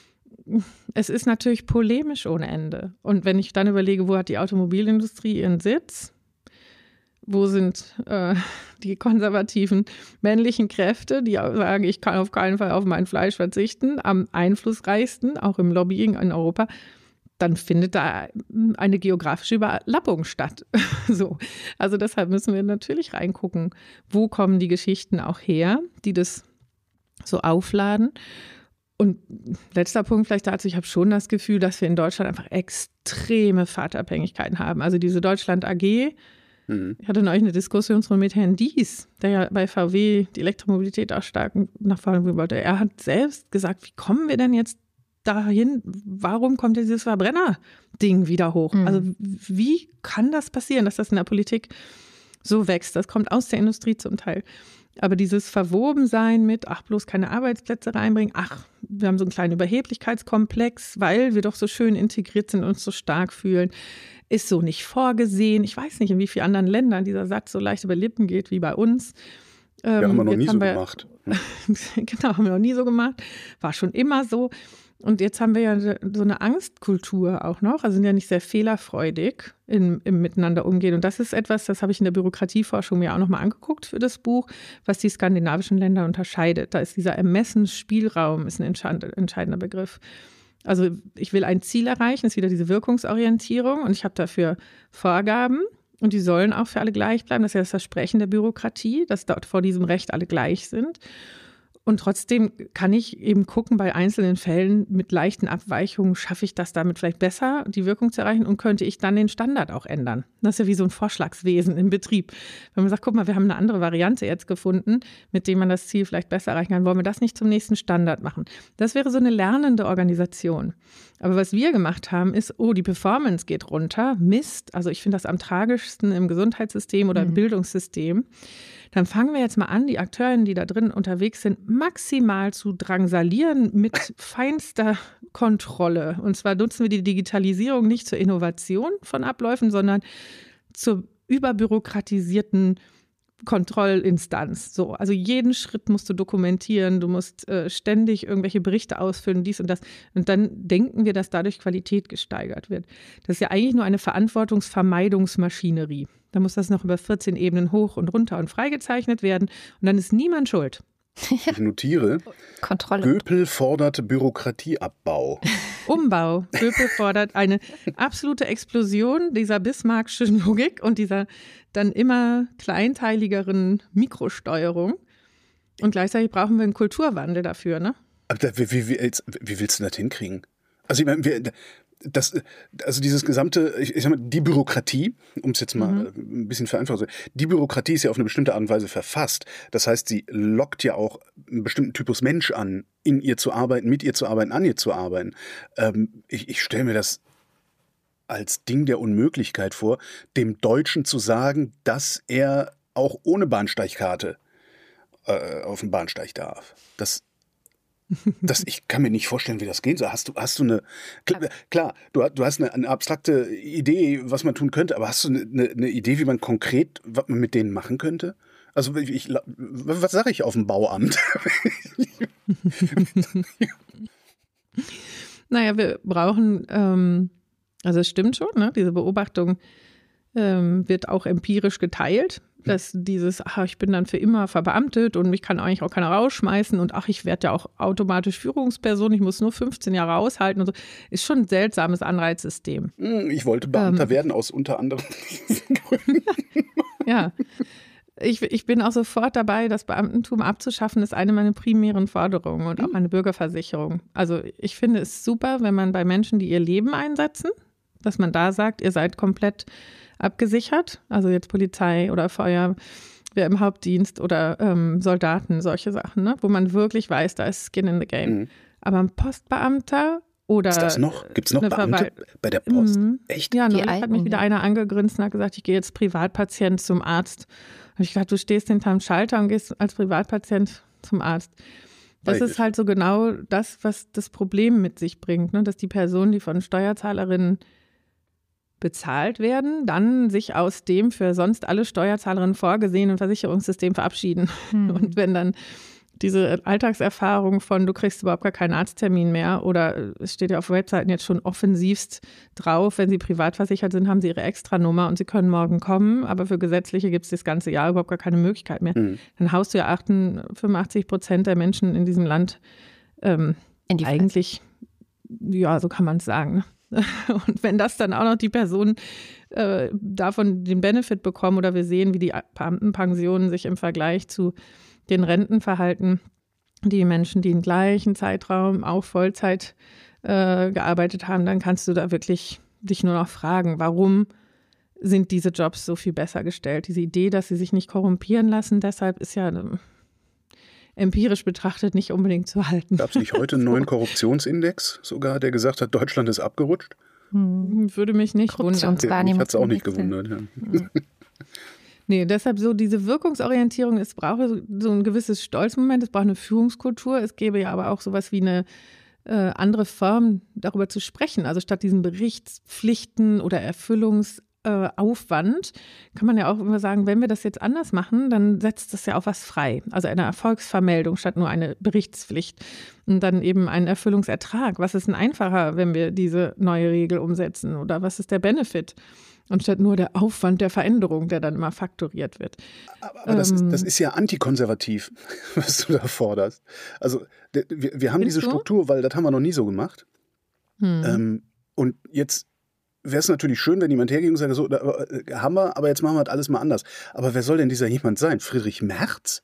Es ist natürlich polemisch ohne Ende. Und wenn ich dann überlege, wo hat die Automobilindustrie ihren Sitz? Wo sind die konservativen männlichen Kräfte, die sagen, ich kann auf keinen Fall auf mein Fleisch verzichten, am einflussreichsten, auch im Lobbying in Europa, dann findet da eine geografische Überlappung statt. So. Also deshalb müssen wir natürlich reingucken, wo kommen die Geschichten auch her, die das so aufladen. Und letzter Punkt vielleicht dazu, ich habe schon das Gefühl, dass wir in Deutschland einfach extreme Fahrtabhängigkeiten haben. Also diese Deutschland AG, ich hatte neulich eine Diskussion mit Herrn Dies, der ja bei VW die Elektromobilität auch stark nach vorne bringen wollte. Er hat selbst gesagt, wie kommen wir denn jetzt dahin? Warum kommt dieses Verbrenner-Ding wieder hoch? Also wie kann das passieren, dass das in der Politik so wächst? Das kommt aus der Industrie zum Teil. Aber dieses Verwobensein mit, bloß keine Arbeitsplätze reinbringen, wir haben so einen kleinen Überheblichkeitskomplex, weil wir doch so schön integriert sind und uns so stark fühlen, ist so nicht vorgesehen. Ich weiß nicht, in wie vielen anderen Ländern dieser Satz so leicht über Lippen geht wie bei uns. Haben wir noch nie so gemacht. Genau, haben wir noch nie so gemacht. War schon immer so. Und jetzt haben wir ja so eine Angstkultur auch noch, also sind ja nicht sehr fehlerfreudig im Miteinander umgehen. Und das ist etwas, das habe ich in der Bürokratieforschung mir auch nochmal angeguckt für das Buch, was die skandinavischen Länder unterscheidet. Da ist dieser Ermessensspielraum ist ein entscheidender Begriff. Also ich will ein Ziel erreichen, ist wieder diese Wirkungsorientierung und ich habe dafür Vorgaben und die sollen auch für alle gleich bleiben. Das ist ja das Versprechen der Bürokratie, dass dort vor diesem Recht alle gleich sind. Und trotzdem kann ich eben gucken, bei einzelnen Fällen mit leichten Abweichungen, schaffe ich das damit vielleicht besser, die Wirkung zu erreichen und könnte ich dann den Standard auch ändern. Das ist ja wie so ein Vorschlagswesen im Betrieb. Wenn man sagt, guck mal, wir haben eine andere Variante jetzt gefunden, mit dem man das Ziel vielleicht besser erreichen kann, wollen wir das nicht zum nächsten Standard machen. Das wäre so eine lernende Organisation. Aber was wir gemacht haben, ist, die Performance geht runter, Mist. Also ich finde das am tragischsten im Gesundheitssystem oder im Bildungssystem. Dann fangen wir jetzt mal an, die Akteurinnen, die da drin unterwegs sind, maximal zu drangsalieren mit feinster Kontrolle. Und zwar nutzen wir die Digitalisierung nicht zur Innovation von Abläufen, sondern zur überbürokratisierten Kontrollinstanz. So, also jeden Schritt musst du dokumentieren, du musst ständig irgendwelche Berichte ausfüllen, dies und das. Und dann denken wir, dass dadurch Qualität gesteigert wird. Das ist ja eigentlich nur eine Verantwortungsvermeidungsmaschinerie. Da muss das noch über 14 Ebenen hoch und runter und freigezeichnet werden. Und dann ist niemand schuld. Ich notiere, Kontrolle. Göpel fordert Bürokratieabbau. Umbau. Göpel fordert eine absolute Explosion dieser bismarckschen Logik und dieser dann immer kleinteiligeren Mikrosteuerung. Und gleichzeitig brauchen wir einen Kulturwandel dafür, ne? Aber wie willst du das hinkriegen? Also ich meine, also dieses gesamte, ich sag mal, die Bürokratie, um es jetzt mal ein bisschen vereinfacht zu sagen, die Bürokratie ist ja auf eine bestimmte Art und Weise verfasst. Das heißt, sie lockt ja auch einen bestimmten Typus Mensch an, in ihr zu arbeiten, mit ihr zu arbeiten, an ihr zu arbeiten. Ich stelle mir das als Ding der Unmöglichkeit vor, dem Deutschen zu sagen, dass er auch ohne Bahnsteigkarte auf den Bahnsteig darf. Ich kann mir nicht vorstellen, wie das gehen soll. Hast du eine, klar, du hast eine abstrakte Idee, was man tun könnte, aber hast du eine Idee, wie man konkret, was man mit denen machen könnte? Also was sage ich auf dem Bauamt? Naja, wir brauchen, also es stimmt schon, ne? Diese Beobachtung wird auch empirisch geteilt, dass dieses, ich bin dann für immer verbeamtet und mich kann eigentlich auch keiner rausschmeißen und ich werde ja auch automatisch Führungsperson, ich muss nur 15 Jahre aushalten und so, ist schon ein seltsames Anreizsystem. Ich wollte Beamter werden aus unter anderem Gründen. Ja, ich bin auch sofort dabei, das Beamtentum abzuschaffen, ist eine meiner primären Forderungen und auch eine Bürgerversicherung. Also ich finde es super, wenn man bei Menschen, die ihr Leben einsetzen, dass man da sagt, ihr seid komplett abgesichert, also jetzt Polizei oder Feuerwehr im Hauptdienst oder Soldaten, solche Sachen, ne? Wo man wirklich weiß, da ist Skin in the Game. Aber ein Postbeamter oder ist das noch? Gibt es noch Beamte bei der Post? Echt? Ja, neulich hat mich wieder einer angegrinst und hat gesagt, ich gehe jetzt Privatpatient zum Arzt. Und ich dachte, du stehst hinterm Schalter und gehst als Privatpatient zum Arzt. Das ist halt so genau das, was das Problem mit sich bringt, ne? Dass die Personen, die von Steuerzahlerinnen bezahlt werden, dann sich aus dem für sonst alle Steuerzahlerinnen vorgesehenen Versicherungssystem verabschieden. Und wenn dann diese Alltagserfahrung von, du kriegst überhaupt gar keinen Arzttermin mehr oder es steht ja auf Webseiten jetzt schon offensivst drauf, wenn sie privat versichert sind, haben sie ihre Extranummer und sie können morgen kommen, aber für Gesetzliche gibt es das ganze Jahr überhaupt gar keine Möglichkeit mehr. Dann haust du ja 85% der Menschen in diesem Land eigentlich, ja, so kann man es sagen, ne? Und wenn das dann auch noch die Personen davon den Benefit bekommen oder wir sehen, wie die Beamtenpensionen sich im Vergleich zu den Renten verhalten, die Menschen, die im gleichen Zeitraum auch Vollzeit gearbeitet haben, dann kannst du da wirklich dich nur noch fragen, warum sind diese Jobs so viel besser gestellt? Diese Idee, dass sie sich nicht korrumpieren lassen, deshalb ist ja empirisch betrachtet nicht unbedingt zu halten. Gab es nicht heute einen neuen Korruptionsindex sogar, der gesagt hat, Deutschland ist abgerutscht? Würde mich nicht wundern. Mich hat es auch nicht gewundert. Ja. Nee, deshalb so diese Wirkungsorientierung, es braucht so ein gewisses Stolzmoment, es braucht eine Führungskultur, es gäbe ja aber auch sowas wie eine andere Form, darüber zu sprechen. Also statt diesen Berichtspflichten oder Erfüllungs Aufwand, kann man ja auch immer sagen, wenn wir das jetzt anders machen, dann setzt das ja auch was frei. Also eine Erfolgsvermeldung statt nur eine Berichtspflicht und dann eben einen Erfüllungsertrag. Was ist denn einfacher, wenn wir diese neue Regel umsetzen oder was ist der Benefit? Und statt nur der Aufwand der Veränderung, der dann immer faktoriert wird. Aber das ist ja antikonservativ, was du da forderst. Also wir haben diese Struktur, weil das haben wir noch nie so gemacht. Und jetzt wäre es natürlich schön, wenn jemand hergeht und sagt, so, haben wir, aber jetzt machen wir das alles mal anders. Aber wer soll denn dieser jemand sein? Friedrich Merz?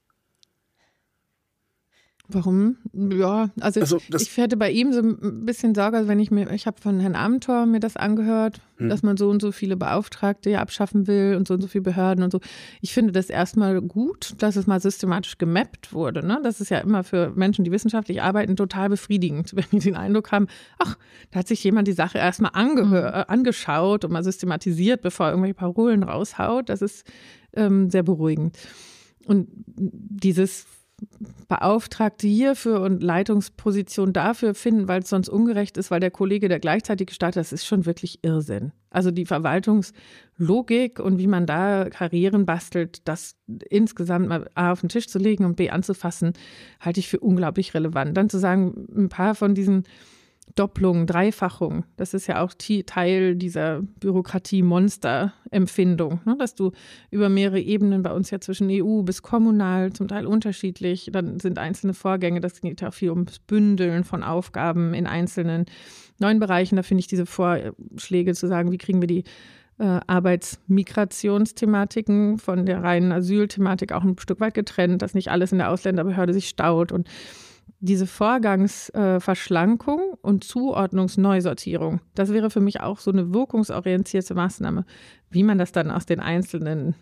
Warum? Ja, also ich hätte bei ihm so ein bisschen Sorge, wenn ich habe von Herrn Amthor mir das angehört, dass man so und so viele Beauftragte abschaffen will und so viele Behörden und so. Ich finde das erstmal gut, dass es mal systematisch gemappt wurde. Ne? Das ist ja immer für Menschen, die wissenschaftlich arbeiten, total befriedigend, wenn die den Eindruck haben, ach, da hat sich jemand die Sache erstmal angeschaut und mal systematisiert, bevor er irgendwelche Parolen raushaut. Das ist sehr beruhigend. Und dieses Beauftragte hierfür und Leitungsposition dafür finden, weil es sonst ungerecht ist, weil der Kollege, der gleichzeitig gestartet hat, das ist schon wirklich Irrsinn. Also die Verwaltungslogik und wie man da Karrieren bastelt, das insgesamt mal A auf den Tisch zu legen und B anzufassen, halte ich für unglaublich relevant. Dann zu sagen, ein paar von diesen Doppelungen, Dreifachungen, das ist ja auch Teil dieser Bürokratie-Monster-Empfindung, ne? Dass du über mehrere Ebenen, bei uns ja zwischen EU bis kommunal, zum Teil unterschiedlich, dann sind einzelne Vorgänge, das geht ja auch viel ums Bündeln von Aufgaben in einzelnen neuen Bereichen. Da finde ich diese Vorschläge zu sagen, wie kriegen wir die Arbeitsmigrationsthematiken von der reinen Asylthematik auch ein Stück weit getrennt, dass nicht alles in der Ausländerbehörde sich staut und diese Vorgangsverschlankung und Zuordnungsneusortierung, das wäre für mich auch so eine wirkungsorientierte Maßnahme, wie man das dann aus den einzelnen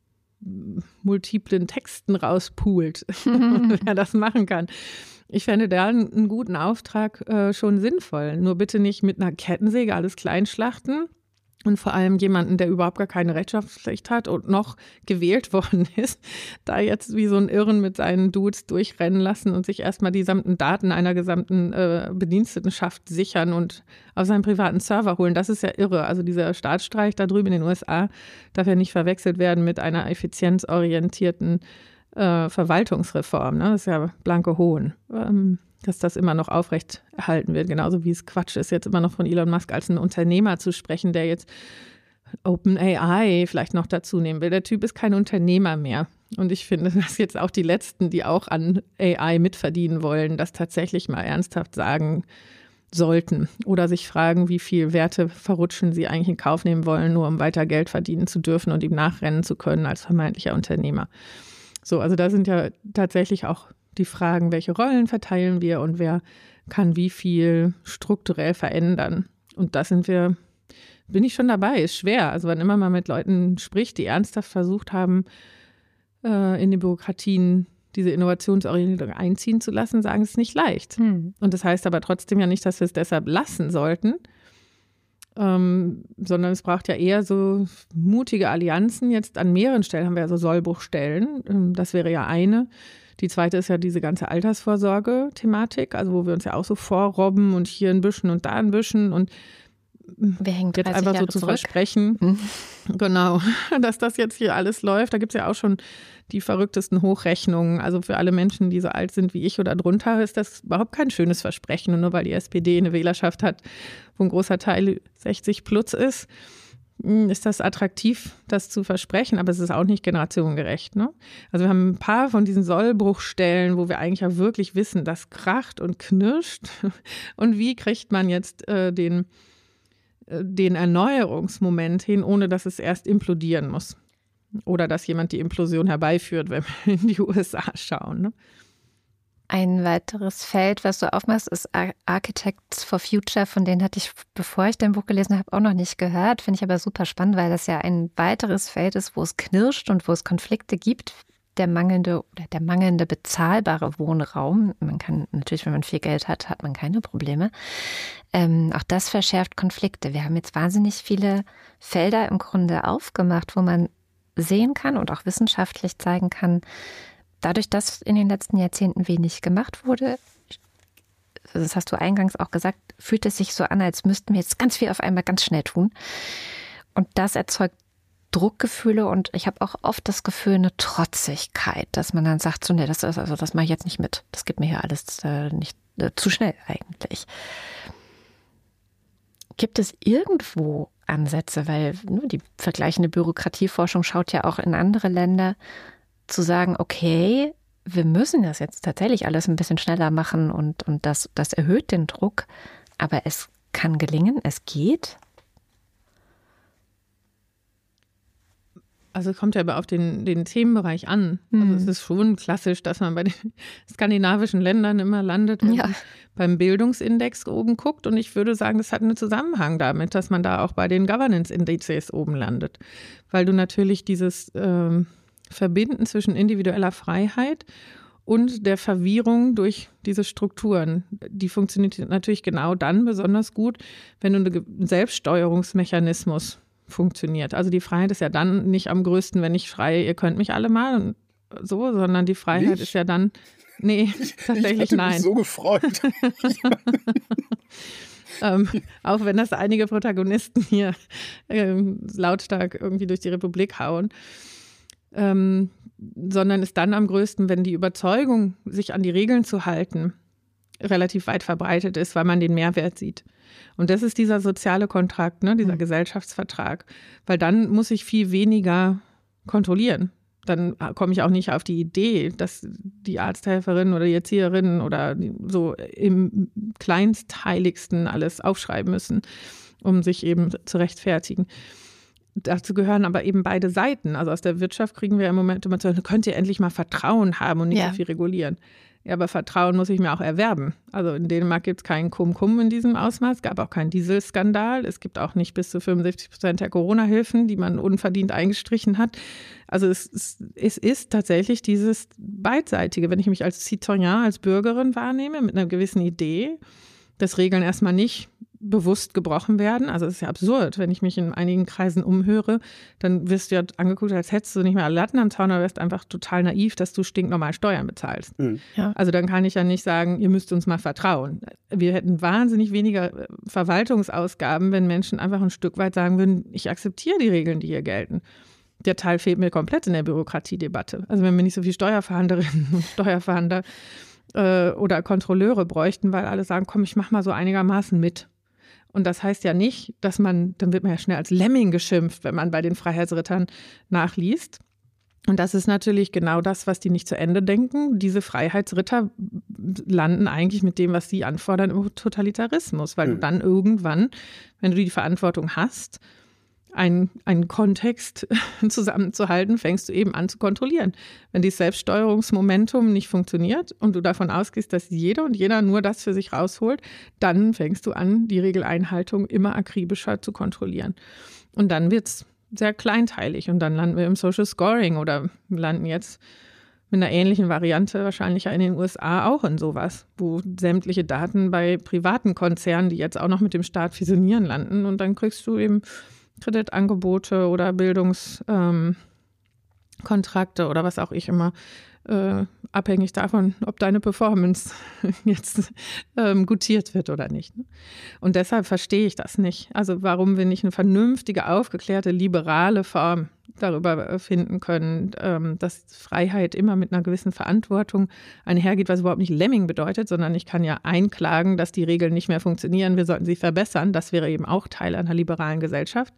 multiplen Texten rauspoolt, wer das machen kann. Ich fände da einen guten Auftrag schon sinnvoll. Nur bitte nicht mit einer Kettensäge alles kleinschlachten. Und vor allem jemanden, der überhaupt gar keine Rechtschreibpflicht hat und noch gewählt worden ist, da jetzt wie so ein Irren mit seinen Dudes durchrennen lassen und sich erstmal die gesamten Daten einer gesamten Bedienstetenschaft sichern und auf seinen privaten Server holen. Das ist ja irre. Also dieser Staatsstreich da drüben in den USA darf ja nicht verwechselt werden mit einer effizienzorientierten Verwaltungsreform. Ne? Das ist ja blanke Hohn. Dass das immer noch aufrecht erhalten wird. Genauso wie es Quatsch ist, jetzt immer noch von Elon Musk als ein Unternehmer zu sprechen, der jetzt OpenAI vielleicht noch dazu nehmen will. Der Typ ist kein Unternehmer mehr. Und ich finde, dass jetzt auch die Letzten, die auch an AI mitverdienen wollen, das tatsächlich mal ernsthaft sagen sollten. Oder sich fragen, wie viel Werte verrutschen sie eigentlich in Kauf nehmen wollen, nur um weiter Geld verdienen zu dürfen und ihm nachrennen zu können als vermeintlicher Unternehmer. So, also da sind ja tatsächlich auch die Fragen, welche Rollen verteilen wir und wer kann wie viel strukturell verändern. Und da bin ich schon dabei, ist schwer. Also wenn immer man mit Leuten spricht, die ernsthaft versucht haben, in den Bürokratien diese Innovationsorientierung einziehen zu lassen, sagen, es ist nicht leicht. Und das heißt aber trotzdem ja nicht, dass wir es deshalb lassen sollten, sondern es braucht ja eher so mutige Allianzen. Jetzt an mehreren Stellen haben wir ja so Sollbruchstellen. Das wäre ja eine. Die zweite ist ja diese ganze Altersvorsorge-Thematik, also wo wir uns ja auch so vorrobben und hier ein bisschen und da ein bisschen und jetzt einfach so zu versprechen, genau, dass das jetzt hier alles läuft. Da gibt es ja auch schon die verrücktesten Hochrechnungen. Also für alle Menschen, die so alt sind wie ich oder drunter, ist das überhaupt kein schönes Versprechen. Und nur weil die SPD eine Wählerschaft hat, wo ein großer Teil 60 plus ist das attraktiv, das zu versprechen, aber es ist auch nicht generationengerecht. Ne? Also wir haben ein paar von diesen Sollbruchstellen, wo wir eigentlich ja wirklich wissen, das kracht und knirscht. Und wie kriegt man jetzt den Erneuerungsmoment hin, ohne dass es erst implodieren muss? Oder dass jemand die Implosion herbeiführt, wenn wir in die USA schauen. Ne? Ein weiteres Feld, was du aufmachst, ist Architects for Future. Von denen hatte ich, bevor ich dein Buch gelesen habe, auch noch nicht gehört. Finde ich aber super spannend, weil das ja ein weiteres Feld ist, wo es knirscht und wo es Konflikte gibt. Der mangelnde bezahlbare Wohnraum. Man kann natürlich, wenn man viel Geld hat, hat man keine Probleme. Auch das verschärft Konflikte. Wir haben jetzt wahnsinnig viele Felder im Grunde aufgemacht, wo man sehen kann und auch wissenschaftlich zeigen kann, dadurch, dass in den letzten Jahrzehnten wenig gemacht wurde, das hast du eingangs auch gesagt, fühlt es sich so an, als müssten wir jetzt ganz viel auf einmal ganz schnell tun. Und das erzeugt Druckgefühle und ich habe auch oft das Gefühl, eine Trotzigkeit, dass man dann sagt, so, nee, das mache ich jetzt nicht mit. Das gibt mir hier alles nicht zu schnell eigentlich. Gibt es irgendwo Ansätze, weil die vergleichende Bürokratieforschung schaut ja auch in andere Länder, zu sagen, okay, wir müssen das jetzt tatsächlich alles ein bisschen schneller machen und das erhöht den Druck, aber es kann gelingen, es geht? Also es kommt ja aber auf den Themenbereich an. Also es ist schon klassisch, dass man bei den skandinavischen Ländern immer landet, wenn man beim Bildungsindex oben guckt. Und ich würde sagen, das hat einen Zusammenhang damit, dass man da auch bei den Governance-Indizes oben landet. Weil du natürlich dieses Verbinden zwischen individueller Freiheit und der Verwirrung durch diese Strukturen, die funktioniert natürlich genau dann besonders gut, wenn du einen Selbststeuerungsmechanismus funktioniert. Also die Freiheit ist ja dann nicht am größten, wenn ich schreie, ihr könnt mich alle mal und so, sondern die Freiheit ist ja dann, nee, tatsächlich ich hatte nein. mich so gefreut. Auch wenn das einige Protagonisten hier lautstark irgendwie durch die Republik hauen. Sondern ist dann am größten, wenn die Überzeugung, sich an die Regeln zu halten, relativ weit verbreitet ist, weil man den Mehrwert sieht. Und das ist dieser soziale Kontrakt, ne, dieser Gesellschaftsvertrag. Weil dann muss ich viel weniger kontrollieren. Dann komme ich auch nicht auf die Idee, dass die Arzthelferin oder die Erzieherin oder so im Kleinstheiligsten alles aufschreiben müssen, um sich eben zu rechtfertigen. Dazu gehören aber eben beide Seiten. Also aus der Wirtschaft kriegen wir im Moment immer zu hören, könnt ihr endlich mal Vertrauen haben und nicht so viel regulieren. Ja, aber Vertrauen muss ich mir auch erwerben. Also in Dänemark gibt es keinen Cum-Cum in diesem Ausmaß, es gab auch keinen Dieselskandal, es gibt auch nicht bis zu 65% der Corona-Hilfen, die man unverdient eingestrichen hat. Also es ist tatsächlich dieses Beidseitige, wenn ich mich als Citoyen, als Bürgerin wahrnehme, mit einer gewissen Idee, dass Regeln erstmal nicht bewusst gebrochen werden. Also es ist ja absurd, wenn ich mich in einigen Kreisen umhöre, dann wirst du ja angeguckt, als hättest du nicht mehr alle Latten am Zaun, aber wärst einfach total naiv, dass du stinknormal Steuern bezahlst. Ja. Also dann kann ich ja nicht sagen, ihr müsst uns mal vertrauen. Wir hätten wahnsinnig weniger Verwaltungsausgaben, wenn Menschen einfach ein Stück weit sagen würden, ich akzeptiere die Regeln, die hier gelten. Der Teil fehlt mir komplett in der Bürokratiedebatte. Also wenn wir nicht so viel Steuerverhandlerinnen und Steuerverhandler oder Kontrolleure bräuchten, weil alle sagen, komm, ich mach mal so einigermaßen mit. Und das heißt ja nicht, dass dann wird man ja schnell als Lemming geschimpft, wenn man bei den Freiheitsrittern nachliest. Und das ist natürlich genau das, was die nicht zu Ende denken. Diese Freiheitsritter landen eigentlich mit dem, was sie anfordern, im Totalitarismus, weil du dann irgendwann, wenn du die Verantwortung hast, einen Kontext zusammenzuhalten, fängst du eben an zu kontrollieren. Wenn dieses Selbststeuerungsmomentum nicht funktioniert und du davon ausgehst, dass jeder und jeder nur das für sich rausholt, dann fängst du an, die Regeleinhaltung immer akribischer zu kontrollieren. Und dann wird es sehr kleinteilig und dann landen wir im Social Scoring oder landen jetzt mit einer ähnlichen Variante wahrscheinlich in den USA auch in sowas, wo sämtliche Daten bei privaten Konzernen, die jetzt auch noch mit dem Staat fusionieren, landen und dann kriegst du eben Kreditangebote oder Bildungskontrakte oder was auch ich immer, abhängig davon, ob deine Performance jetzt gutiert wird oder nicht. Und deshalb verstehe ich das nicht. Also warum wir nicht eine vernünftige, aufgeklärte, liberale Form darüber finden können, dass Freiheit immer mit einer gewissen Verantwortung einhergeht, was überhaupt nicht Lemming bedeutet, sondern ich kann ja einklagen, dass die Regeln nicht mehr funktionieren, wir sollten sie verbessern. Das wäre eben auch Teil einer liberalen Gesellschaft.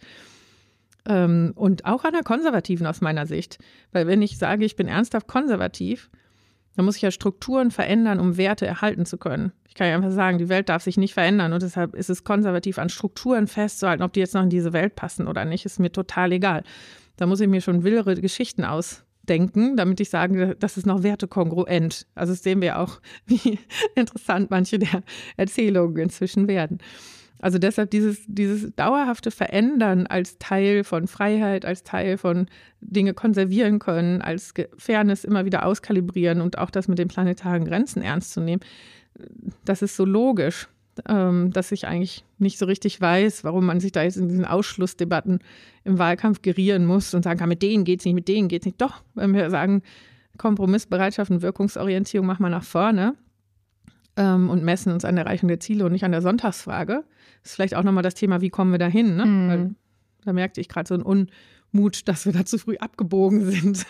Und auch einer konservativen aus meiner Sicht. Weil wenn ich sage, ich bin ernsthaft konservativ, dann muss ich ja Strukturen verändern, um Werte erhalten zu können. Ich kann ja einfach sagen, die Welt darf sich nicht verändern und deshalb ist es konservativ, an Strukturen festzuhalten, ob die jetzt noch in diese Welt passen oder nicht, ist mir total egal. Da muss ich mir schon wildere Geschichten ausdenken, damit ich sage, das ist noch wertekongruent. Also das sehen wir auch, wie interessant manche der Erzählungen inzwischen werden. Also deshalb dieses dauerhafte Verändern als Teil von Freiheit, als Teil von Dinge konservieren können, als Fairness immer wieder auskalibrieren und auch das mit den planetaren Grenzen ernst zu nehmen, das ist so logisch, dass ich eigentlich nicht so richtig weiß, warum man sich da jetzt in diesen Ausschlussdebatten im Wahlkampf gerieren muss und sagen kann, mit denen geht's nicht, mit denen geht's nicht. Doch, wenn wir sagen, Kompromissbereitschaft und Wirkungsorientierung machen wir nach vorne und messen uns an der Erreichung der Ziele und nicht an der Sonntagsfrage. Das ist vielleicht auch nochmal das Thema, wie kommen wir dahin? Ne? Weil Da merkte ich gerade so einen Unmut, dass wir da zu früh abgebogen sind.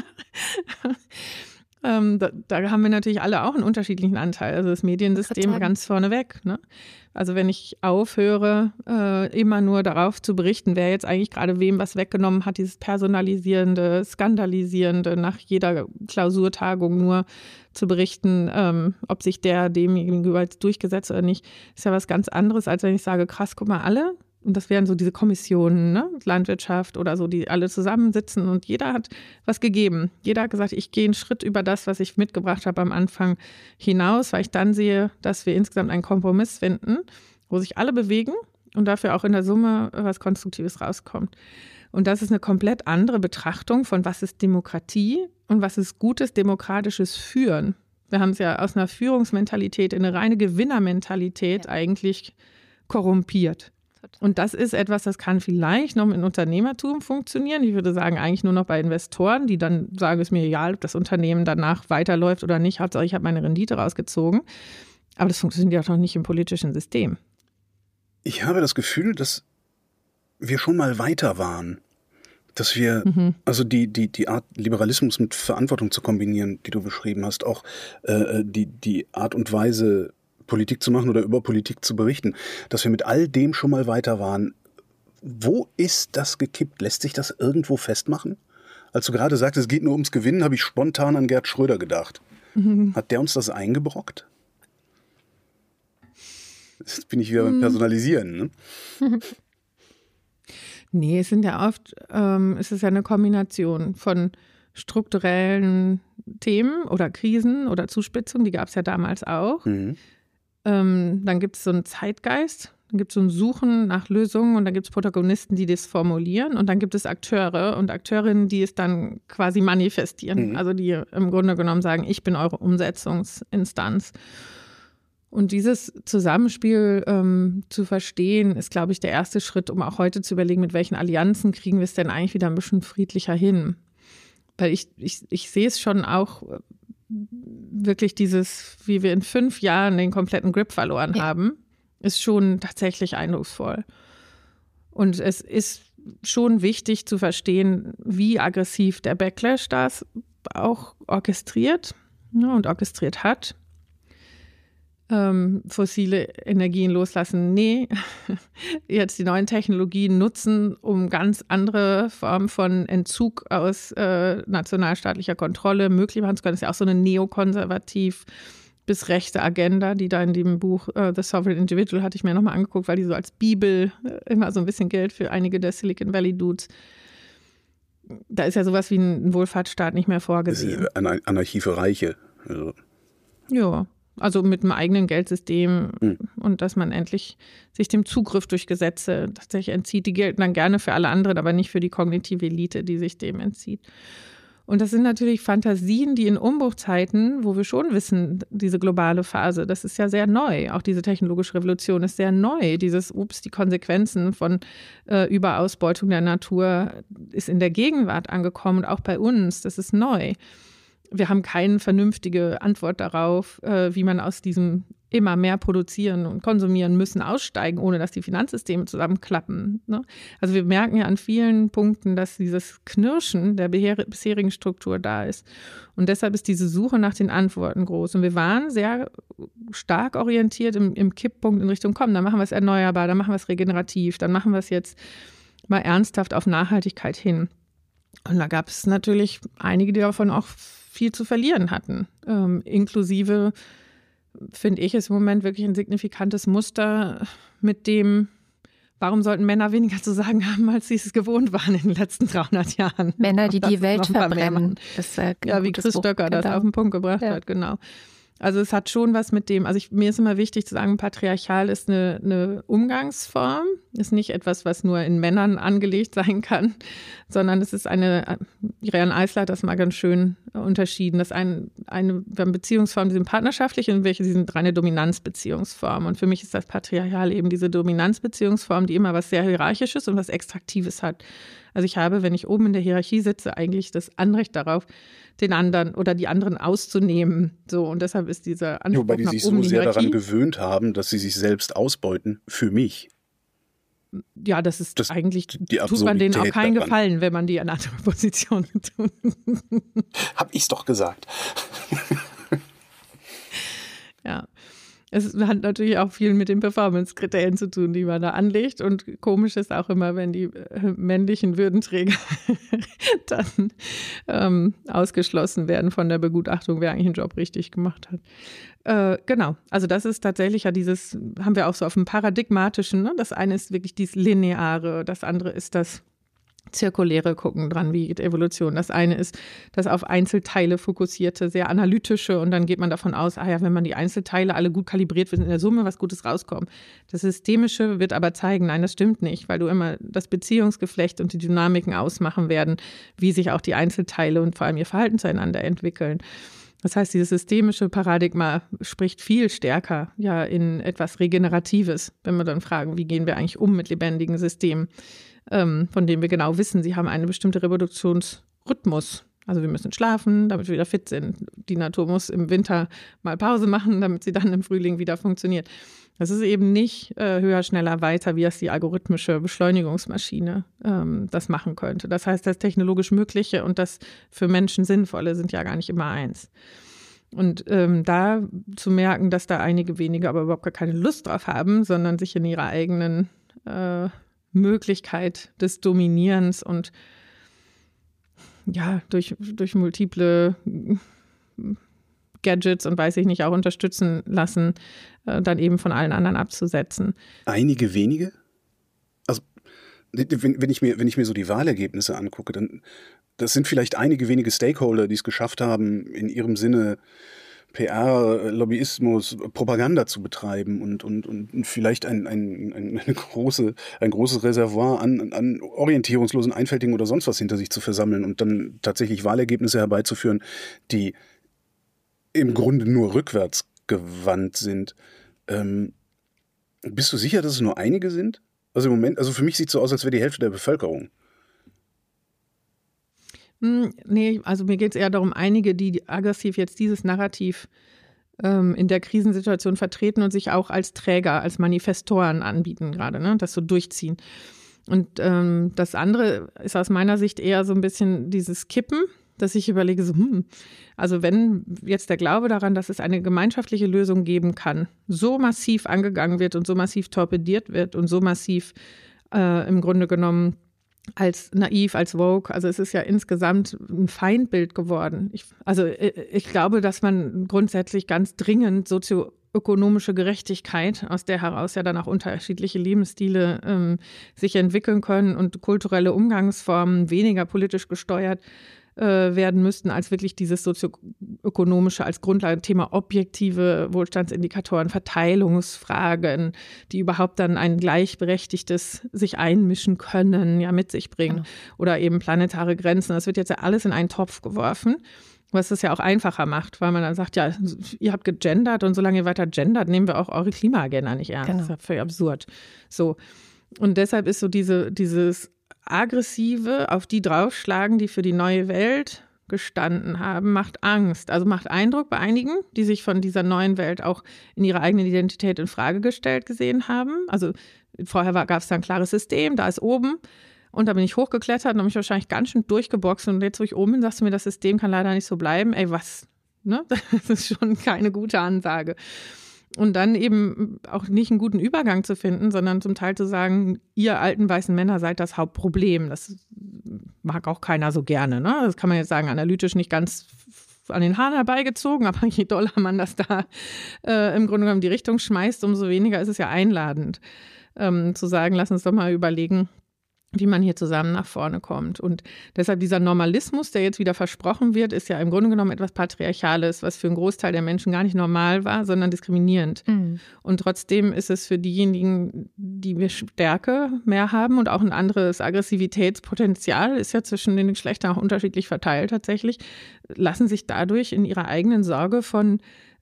Da haben wir natürlich alle auch einen unterschiedlichen Anteil. Also das Mediensystem ganz vorneweg. Ne? Also wenn ich aufhöre, immer nur darauf zu berichten, wer jetzt eigentlich gerade wem was weggenommen hat, dieses personalisierende, skandalisierende, nach jeder Klausurtagung nur zu berichten, ob sich dem gegenüber durchgesetzt oder nicht, ist ja was ganz anderes, als wenn ich sage, krass, guck mal, alle. Und das wären so diese Kommissionen, ne? Landwirtschaft oder so, die alle zusammensitzen und jeder hat was gegeben. Jeder hat gesagt, ich gehe einen Schritt über das, was ich mitgebracht habe am Anfang hinaus, weil ich dann sehe, dass wir insgesamt einen Kompromiss finden, wo sich alle bewegen und dafür auch in der Summe was Konstruktives rauskommt. Und das ist eine komplett andere Betrachtung von, was ist Demokratie und was ist gutes demokratisches Führen. Wir haben es ja aus einer Führungsmentalität in eine reine Gewinnermentalität eigentlich korrumpiert. Und das ist etwas, das kann vielleicht noch im Unternehmertum funktionieren. Ich würde sagen, eigentlich nur noch bei Investoren, die dann sagen, es ist mir egal, ob das Unternehmen danach weiterläuft oder nicht. Hauptsache, ich habe meine Rendite rausgezogen. Aber das funktioniert ja auch noch nicht im politischen System. Ich habe das Gefühl, dass wir schon mal weiter waren. Dass wir, also die Art Liberalismus mit Verantwortung zu kombinieren, die du beschrieben hast, auch die Art und Weise, Politik zu machen oder über Politik zu berichten, dass wir mit all dem schon mal weiter waren. Wo ist das gekippt? Lässt sich das irgendwo festmachen? Als du gerade sagtest, es geht nur ums Gewinnen, habe ich spontan an Gerd Schröder gedacht. Hat der uns das eingebrockt? Jetzt bin ich wieder beim Personalisieren, ne? Nee, es sind ja oft, es ist ja eine Kombination von strukturellen Themen oder Krisen oder Zuspitzungen, die gab es ja damals auch. Dann gibt es so einen Zeitgeist, dann gibt es so ein Suchen nach Lösungen und dann gibt es Protagonisten, die das formulieren und dann gibt es Akteure und Akteurinnen, die es dann quasi manifestieren, also die im Grunde genommen sagen, ich bin eure Umsetzungsinstanz. Und dieses Zusammenspiel zu verstehen, ist, glaube ich, der erste Schritt, um auch heute zu überlegen, mit welchen Allianzen kriegen wir es denn eigentlich wieder ein bisschen friedlicher hin. Weil ich sehe es schon auch wirklich dieses, wie wir in 5 Jahren den kompletten Grip verloren haben, ist schon tatsächlich eindrucksvoll. Und es ist schon wichtig zu verstehen, wie aggressiv der Backlash das auch orchestriert und orchestriert hat. Fossile Energien loslassen, nee, jetzt die neuen Technologien nutzen, um ganz andere Formen von Entzug aus nationalstaatlicher Kontrolle möglich machen zu können. Das ist ja auch so eine neokonservativ bis rechte Agenda, die da in dem Buch The Sovereign Individual hatte ich mir nochmal angeguckt, weil die so als Bibel immer so ein bisschen gilt für einige der Silicon Valley Dudes. Da ist ja sowas wie ein Wohlfahrtsstaat nicht mehr vorgesehen. Das ist eine Anarchie für Reiche. Also. Ja. Also mit einem eigenen Geldsystem und dass man endlich sich dem Zugriff durch Gesetze tatsächlich entzieht. Die gelten dann gerne für alle anderen, aber nicht für die kognitive Elite, die sich dem entzieht. Und das sind natürlich Fantasien, die in Umbruchzeiten, wo wir schon wissen, diese globale Phase, das ist ja sehr neu. Auch diese technologische Revolution ist sehr neu. Die Konsequenzen von Überausbeutung der Natur ist in der Gegenwart angekommen und auch bei uns, das ist neu. Wir haben keine vernünftige Antwort darauf, wie man aus diesem immer mehr produzieren und konsumieren müssen aussteigen, ohne dass die Finanzsysteme zusammenklappen. Ne? Also wir merken ja an vielen Punkten, dass dieses Knirschen der bisherigen Struktur da ist. Und deshalb ist diese Suche nach den Antworten groß. Und wir waren sehr stark orientiert im Kipppunkt in Richtung, komm, dann machen wir es erneuerbar, dann machen wir es regenerativ, dann machen wir es jetzt mal ernsthaft auf Nachhaltigkeit hin. Und da gab es natürlich einige, die davon auch viel zu verlieren hatten. Inklusive, finde ich, ist im Moment wirklich ein signifikantes Muster mit dem, warum sollten Männer weniger zu sagen haben, als sie es gewohnt waren in den letzten 300 Jahren. Männer, die die Welt verbrennen. Das wie Chris Stöcker das auf den Punkt gebracht hat, genau. Also es hat schon was mit dem, mir ist immer wichtig zu sagen, patriarchal ist eine Umgangsform, ist nicht etwas, was nur in Männern angelegt sein kann, sondern es ist Rian Eisler hat das mal ganz schön unterschieden, dass wir haben Beziehungsformen, die sind partnerschaftlich und welche, die sind reine Dominanzbeziehungsformen. Und für mich ist das patriarchal eben diese Dominanzbeziehungsform, die immer was sehr Hierarchisches und was Extraktives hat. Also ich habe, wenn ich oben in der Hierarchie sitze, eigentlich das Anrecht darauf, den anderen oder die anderen auszunehmen. So, und deshalb ist dieser Anspruch wobei die sich so sehr daran gewöhnt haben, dass sie sich selbst ausbeuten für mich. ja, das ist eigentlich, tut man denen auch keinen Gefallen, wenn man die an andere Positionen tut. Hab ich's doch gesagt. Ja. Es hat natürlich auch viel mit den Performance-Kriterien zu tun, die man da anlegt. Und komisch ist auch immer, wenn die männlichen Würdenträger dann ausgeschlossen werden von der Begutachtung, wer eigentlich den Job richtig gemacht hat. Genau, also das ist tatsächlich ja dieses, haben wir auch so auf dem Paradigmatischen, ne? Das eine ist wirklich dieses Lineare, das andere ist das zirkuläre Gucken dran, wie geht Evolution. Das eine ist das auf Einzelteile fokussierte, sehr analytische und dann geht man davon aus, wenn man die Einzelteile alle gut kalibriert, wird in der Summe was Gutes rauskommen. Das Systemische wird aber zeigen, nein, das stimmt nicht, weil du immer das Beziehungsgeflecht und die Dynamiken ausmachen werden, wie sich auch die Einzelteile und vor allem ihr Verhalten zueinander entwickeln. Das heißt, dieses systemische Paradigma spricht viel stärker ja in etwas Regeneratives, wenn wir dann fragen, wie gehen wir eigentlich um mit lebendigen Systemen, von denen wir genau wissen, sie haben einen bestimmten Reproduktionsrhythmus. Also wir müssen schlafen, damit wir wieder fit sind. Die Natur muss im Winter mal Pause machen, damit sie dann im Frühling wieder funktioniert. Das ist eben nicht höher, schneller, weiter, wie das die algorithmische Beschleunigungsmaschine das machen könnte. Das heißt, das technologisch Mögliche und das für Menschen Sinnvolle sind ja gar nicht immer eins. Und da zu merken, dass da einige wenige aber überhaupt gar keine Lust drauf haben, sondern sich in ihrer eigenen Möglichkeit des Dominierens und ja, durch multiple Gadgets und weiß ich nicht, auch unterstützen lassen, dann eben von allen anderen abzusetzen. Einige wenige? Also wenn ich mir so die Wahlergebnisse angucke, dann das sind vielleicht einige wenige Stakeholder, die es geschafft haben, in ihrem Sinne PR, Lobbyismus, Propaganda zu betreiben und vielleicht ein großes Reservoir an orientierungslosen, einfältigen oder sonst was hinter sich zu versammeln und dann tatsächlich Wahlergebnisse herbeizuführen, die im Grunde nur rückwärts gewandt sind. Bist du sicher, dass es nur einige sind? Also im Moment, also für mich sieht es so aus, als wäre die Hälfte der Bevölkerung. Nee, also mir geht es eher darum, einige, die aggressiv jetzt dieses Narrativ in der Krisensituation vertreten und sich auch als Träger, als Manifestoren anbieten gerade, ne, das so durchziehen. Und das andere ist aus meiner Sicht eher so ein bisschen dieses Kippen, dass ich überlege, so, also wenn jetzt der Glaube daran, dass es eine gemeinschaftliche Lösung geben kann, so massiv angegangen wird und so massiv torpediert wird und so massiv im Grunde genommen als naiv, als woke, also es ist ja insgesamt ein Feindbild geworden. Ich glaube, dass man grundsätzlich ganz dringend sozioökonomische Gerechtigkeit, aus der heraus ja dann auch unterschiedliche Lebensstile sich entwickeln können und kulturelle Umgangsformen weniger politisch gesteuert werden müssten, als wirklich dieses sozioökonomische als Grundlage, Thema objektive Wohlstandsindikatoren, Verteilungsfragen, die überhaupt dann ein gleichberechtigtes sich einmischen können, ja mit sich bringen. Genau. Oder eben planetare Grenzen. Das wird jetzt ja alles in einen Topf geworfen, was es ja auch einfacher macht, weil man dann sagt, ja, ihr habt gegendert und solange ihr weiter gendert, nehmen wir auch eure Klimaagenda nicht ernst. Genau. Das ist ja völlig absurd. So. Und deshalb ist so dieses Aggressive auf die draufschlagen, die für die neue Welt gestanden haben, macht Angst. Also macht Eindruck bei einigen, die sich von dieser neuen Welt auch in ihrer eigenen Identität in Frage gestellt gesehen haben. Also vorher gab es da ein klares System, da ist oben. Und da bin ich hochgeklettert und habe mich wahrscheinlich ganz schön durchgeboxt. Und jetzt, wo ich oben bin, sagst du mir, das System kann leider nicht so bleiben. Ey, was? Ne? Das ist schon keine gute Ansage. Und dann eben auch nicht einen guten Übergang zu finden, sondern zum Teil zu sagen, ihr alten weißen Männer seid das Hauptproblem. Das mag auch keiner so gerne. Ne? Das kann man jetzt sagen, analytisch nicht ganz an den Haaren herbeigezogen, aber je doller man das da im Grunde genommen die Richtung schmeißt, umso weniger ist es ja einladend, zu sagen, lass uns doch mal überlegen, wie man hier zusammen nach vorne kommt. Und deshalb dieser Normalismus, der jetzt wieder versprochen wird, ist ja im Grunde genommen etwas Patriarchales, was für einen Großteil der Menschen gar nicht normal war, sondern diskriminierend. Mhm. Und trotzdem ist es für diejenigen, die wir Stärke mehr haben und auch ein anderes Aggressivitätspotenzial, ist ja zwischen den Geschlechtern auch unterschiedlich verteilt tatsächlich, lassen sich dadurch in ihrer eigenen Sorge von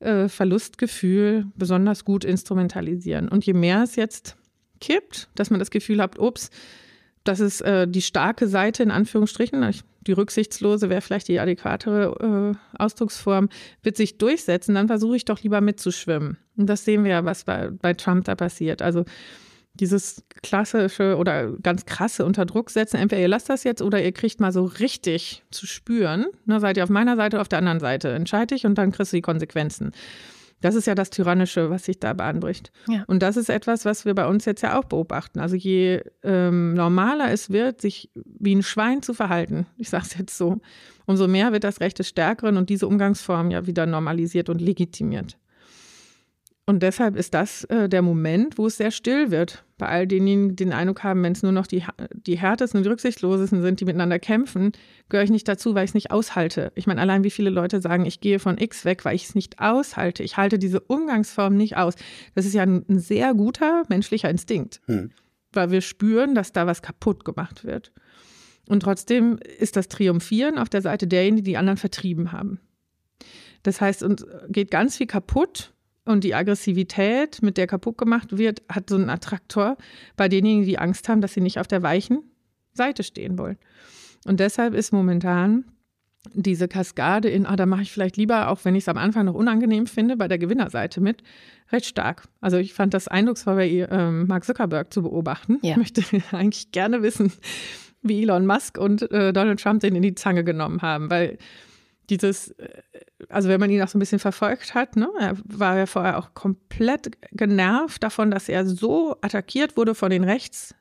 Verlustgefühl besonders gut instrumentalisieren. Und je mehr es jetzt kippt, dass man das Gefühl hat, ups, das ist die starke Seite in Anführungsstrichen, die rücksichtslose wäre vielleicht die adäquatere Ausdrucksform, wird sich durchsetzen, dann versuche ich doch lieber mitzuschwimmen. Und das sehen wir ja, was bei Trump da passiert. Also dieses klassische oder ganz krasse unter Druck setzen, entweder ihr lasst das jetzt oder ihr kriegt mal so richtig zu spüren, ne, seid ihr auf meiner Seite oder auf der anderen Seite, entscheide ich und dann kriegst du die Konsequenzen. Das ist ja das Tyrannische, was sich da bahnbricht. Ja. Und das ist etwas, was wir bei uns jetzt ja auch beobachten. Also je normaler es wird, sich wie ein Schwein zu verhalten, ich sage es jetzt so, umso mehr wird das Recht des Stärkeren und diese Umgangsform ja wieder normalisiert und legitimiert. Und deshalb ist das der Moment, wo es sehr still wird. Bei all denjenigen, die den Eindruck haben, wenn es nur noch die härtesten und rücksichtslosesten sind, die miteinander kämpfen, gehöre ich nicht dazu, weil ich es nicht aushalte. Ich meine, allein wie viele Leute sagen, ich gehe von X weg, weil ich es nicht aushalte. Ich halte diese Umgangsform nicht aus. Das ist ja ein sehr guter menschlicher Instinkt, weil wir spüren, dass da was kaputt gemacht wird. Und trotzdem ist das Triumphieren auf der Seite derjenigen, die die anderen vertrieben haben. Das heißt, uns geht ganz viel kaputt. Und die Aggressivität, mit der kaputt gemacht wird, hat so einen Attraktor bei denjenigen, die Angst haben, dass sie nicht auf der weichen Seite stehen wollen. Und deshalb ist momentan diese Kaskade da mache ich vielleicht lieber, auch wenn ich es am Anfang noch unangenehm finde, bei der Gewinnerseite mit, recht stark. Also ich fand das eindrucksvoll bei Mark Zuckerberg zu beobachten. Ja. Ich möchte eigentlich gerne wissen, wie Elon Musk und Donald Trump den in die Zange genommen haben, weil also wenn man ihn auch so ein bisschen verfolgt hat, ne, er war ja vorher auch komplett genervt davon, dass er so attackiert wurde von den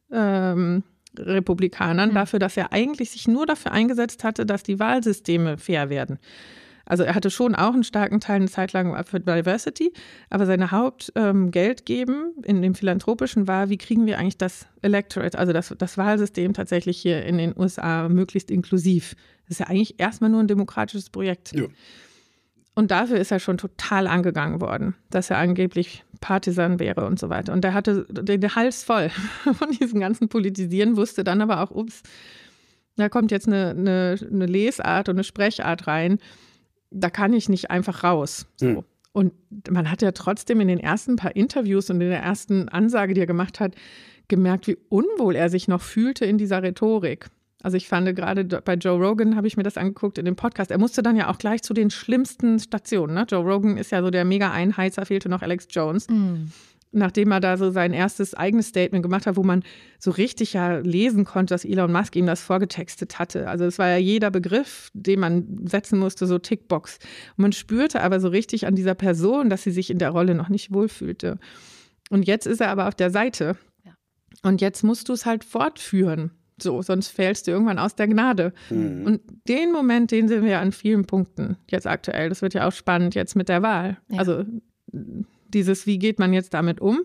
Rechtsrepublikanern dafür, dass er eigentlich sich nur dafür eingesetzt hatte, dass die Wahlsysteme fair werden. Also er hatte schon auch einen starken Teil eine Zeit lang für Diversity, aber seine Hauptgeldgeben in dem Philanthropischen war, wie kriegen wir eigentlich das Electorate, also das Wahlsystem tatsächlich hier in den USA möglichst inklusiv. Das ist ja eigentlich erstmal nur ein demokratisches Projekt. Ja. Und dafür ist er schon total angegangen worden, dass er angeblich Partisan wäre und so weiter. Und er hatte den Hals voll von diesem ganzen Politisieren, wusste dann aber auch, ups, da kommt jetzt eine Lesart und eine Sprechart rein, da kann ich nicht einfach raus. So. Und man hat ja trotzdem in den ersten paar Interviews und in der ersten Ansage, die er gemacht hat, gemerkt, wie unwohl er sich noch fühlte in dieser Rhetorik. Also ich fand gerade bei Joe Rogan, habe ich mir das angeguckt in dem Podcast, er musste dann ja auch gleich zu den schlimmsten Stationen. Ne? Joe Rogan ist ja so der Mega-Einheizer, fehlte noch Alex Jones. Nachdem er da so sein erstes eigenes Statement gemacht hat, wo man so richtig ja lesen konnte, dass Elon Musk ihm das vorgetextet hatte. Also es war ja jeder Begriff, den man setzen musste, so Tickbox. Und man spürte aber so richtig an dieser Person, dass sie sich in der Rolle noch nicht wohlfühlte. Und jetzt ist er aber auf der Seite. Ja. Und jetzt musst du es halt fortführen. So, sonst fällst du irgendwann aus der Gnade. Und den Moment, den sehen wir an vielen Punkten jetzt aktuell. Das wird ja auch spannend jetzt mit der Wahl. Ja. Also wie geht man jetzt damit um?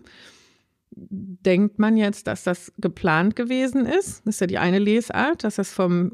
Denkt man jetzt, dass das geplant gewesen ist? Das ist ja die eine Lesart, dass das vom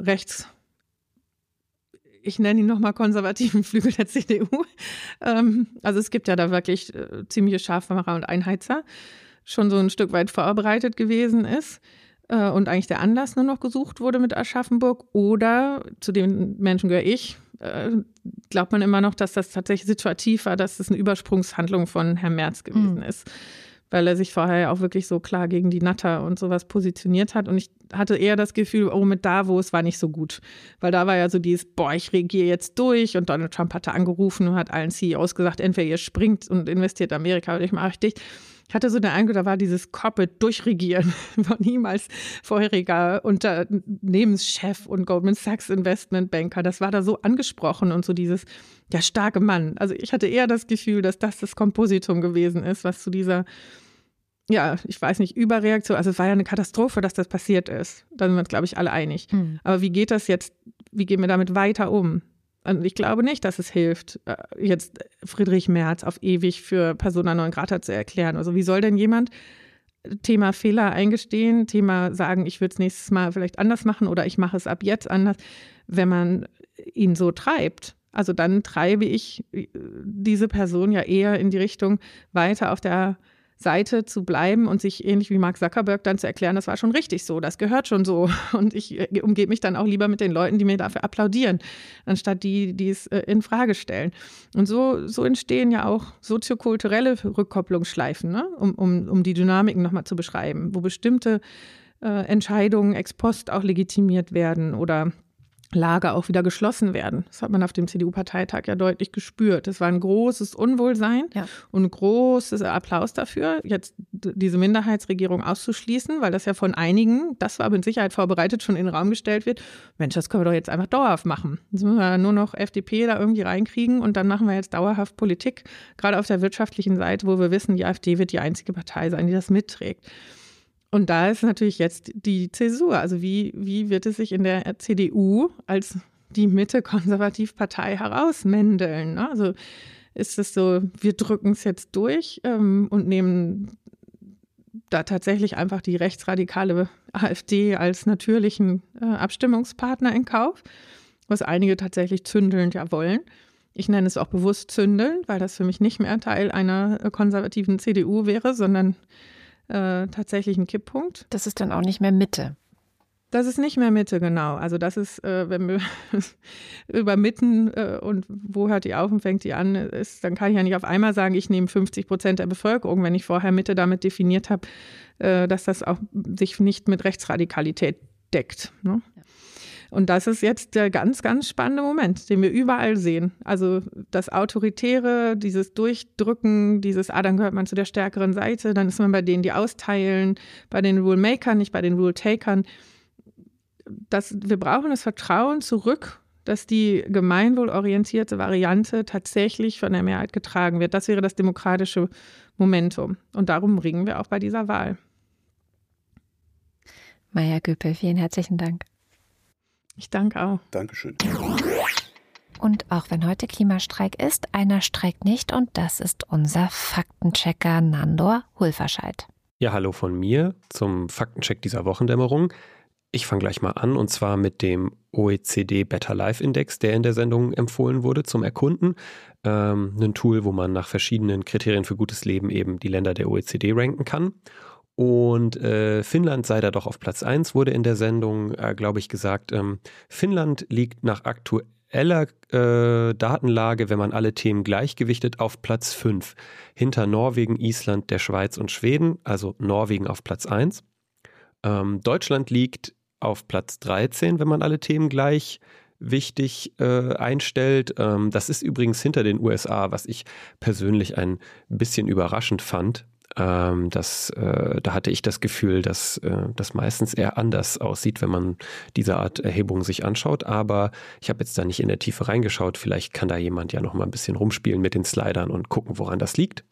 ich nenne ihn nochmal konservativen Flügel der CDU. Also es gibt ja da wirklich ziemliche Scharfmacher und Einheizer, schon so ein Stück weit vorbereitet gewesen ist. Und eigentlich der Anlass nur noch gesucht wurde mit Aschaffenburg, oder zu den Menschen gehöre ich, glaubt man immer noch, dass das tatsächlich situativ war, dass das eine Übersprungshandlung von Herrn Merz gewesen ist, weil er sich vorher ja auch wirklich so klar gegen die Natter und sowas positioniert hat. Und ich hatte eher das Gefühl, mit Davos war nicht so gut, weil da war ja so dieses, ich regiere jetzt durch, und Donald Trump hatte angerufen und hat allen CEOs gesagt, entweder ihr springt und investiert Amerika oder ich mache euch dicht. Ich hatte so den Eindruck, da war dieses Corporate Durchregieren von ihm als vorheriger Unternehmenschef und Goldman Sachs Investmentbanker. Das war da so angesprochen und so dieses, der starke Mann. Also ich hatte eher das Gefühl, dass das Kompositum gewesen ist, was zu dieser, ich weiß nicht, Überreaktion, also es war ja eine Katastrophe, dass das passiert ist. Da sind wir uns, glaube ich, alle einig. Aber wie geht das jetzt, wie gehen wir damit weiter um? Und ich glaube nicht, dass es hilft, jetzt Friedrich Merz auf ewig für Persona non grata zu erklären. Also wie soll denn jemand Thema Fehler eingestehen, Thema sagen, ich würde es nächstes Mal vielleicht anders machen oder ich mache es ab jetzt anders, wenn man ihn so treibt? Also dann treibe ich diese Person ja eher in die Richtung, weiter auf der Seite zu bleiben und sich ähnlich wie Mark Zuckerberg dann zu erklären, das war schon richtig so, das gehört schon so. Und ich umgebe mich dann auch lieber mit den Leuten, die mir dafür applaudieren, anstatt die es in Frage stellen. Und so entstehen ja auch soziokulturelle Rückkopplungsschleifen, ne? um die Dynamiken nochmal zu beschreiben, wo bestimmte Entscheidungen ex post auch legitimiert werden oder Lager auch wieder geschlossen werden. Das hat man auf dem CDU-Parteitag ja deutlich gespürt. Es war ein großes Unwohlsein und ein großes Applaus dafür, jetzt diese Minderheitsregierung auszuschließen, weil das ja von einigen, das war mit Sicherheit vorbereitet, schon in den Raum gestellt wird. Mensch, das können wir doch jetzt einfach dauerhaft machen. Jetzt müssen wir nur noch FDP da irgendwie reinkriegen und dann machen wir jetzt dauerhaft Politik, gerade auf der wirtschaftlichen Seite, wo wir wissen, die AfD wird die einzige Partei sein, die das mitträgt. Und da ist natürlich jetzt die Zäsur. Also wie wird es sich in der CDU als die Mitte-Konservativpartei herausmändeln? Ne? Also ist es so, wir drücken es jetzt durch und nehmen da tatsächlich einfach die rechtsradikale AfD als natürlichen Abstimmungspartner in Kauf, was einige tatsächlich zündelnd ja wollen. Ich nenne es auch bewusst zündeln, weil das für mich nicht mehr Teil einer konservativen CDU wäre, sondern tatsächlich ein Kipppunkt. Das ist dann auch nicht mehr Mitte. Das ist nicht mehr Mitte, genau. Also das ist, wenn wir über Mitten und wo hört die auf und fängt die an, ist, dann kann ich ja nicht auf einmal sagen, ich nehme 50% der Bevölkerung, wenn ich vorher Mitte damit definiert habe, dass das auch sich nicht mit Rechtsradikalität deckt. Ne? Ja. Und das ist jetzt der ganz, ganz spannende Moment, den wir überall sehen. Also das Autoritäre, dieses Durchdrücken, dann gehört man zu der stärkeren Seite, dann ist man bei denen, die austeilen, bei den Rule-Makern, nicht bei den Rule-Takern. Wir brauchen das Vertrauen zurück, dass die gemeinwohlorientierte Variante tatsächlich von der Mehrheit getragen wird. Das wäre das demokratische Momentum. Und darum ringen wir auch bei dieser Wahl. Maya Göpel, vielen herzlichen Dank. Ich danke auch. Dankeschön. Und auch wenn heute Klimastreik ist, einer streikt nicht und das ist unser Faktenchecker Nandor Hulverscheid. Ja, hallo von mir zum Faktencheck dieser Wochendämmerung. Ich fange gleich mal an und zwar mit dem OECD Better Life Index, der in der Sendung empfohlen wurde zum Erkunden. Ein Tool, wo man nach verschiedenen Kriterien für gutes Leben eben die Länder der OECD ranken kann. Und Finnland sei da doch auf Platz 1, wurde in der Sendung, glaube ich, gesagt. Finnland liegt nach aktueller Datenlage, wenn man alle Themen gleichgewichtet, auf Platz 5. Hinter Norwegen, Island, der Schweiz und Schweden, also Norwegen auf Platz 1. Deutschland liegt auf Platz 13, wenn man alle Themen gleichwichtig einstellt. Das ist übrigens hinter den USA, was ich persönlich ein bisschen überraschend fand. Da hatte ich das Gefühl, dass das meistens eher anders aussieht, wenn man diese Art Erhebung sich anschaut. Aber ich habe jetzt da nicht in der Tiefe reingeschaut. Vielleicht kann da jemand ja noch mal ein bisschen rumspielen mit den Slidern und gucken, woran das liegt.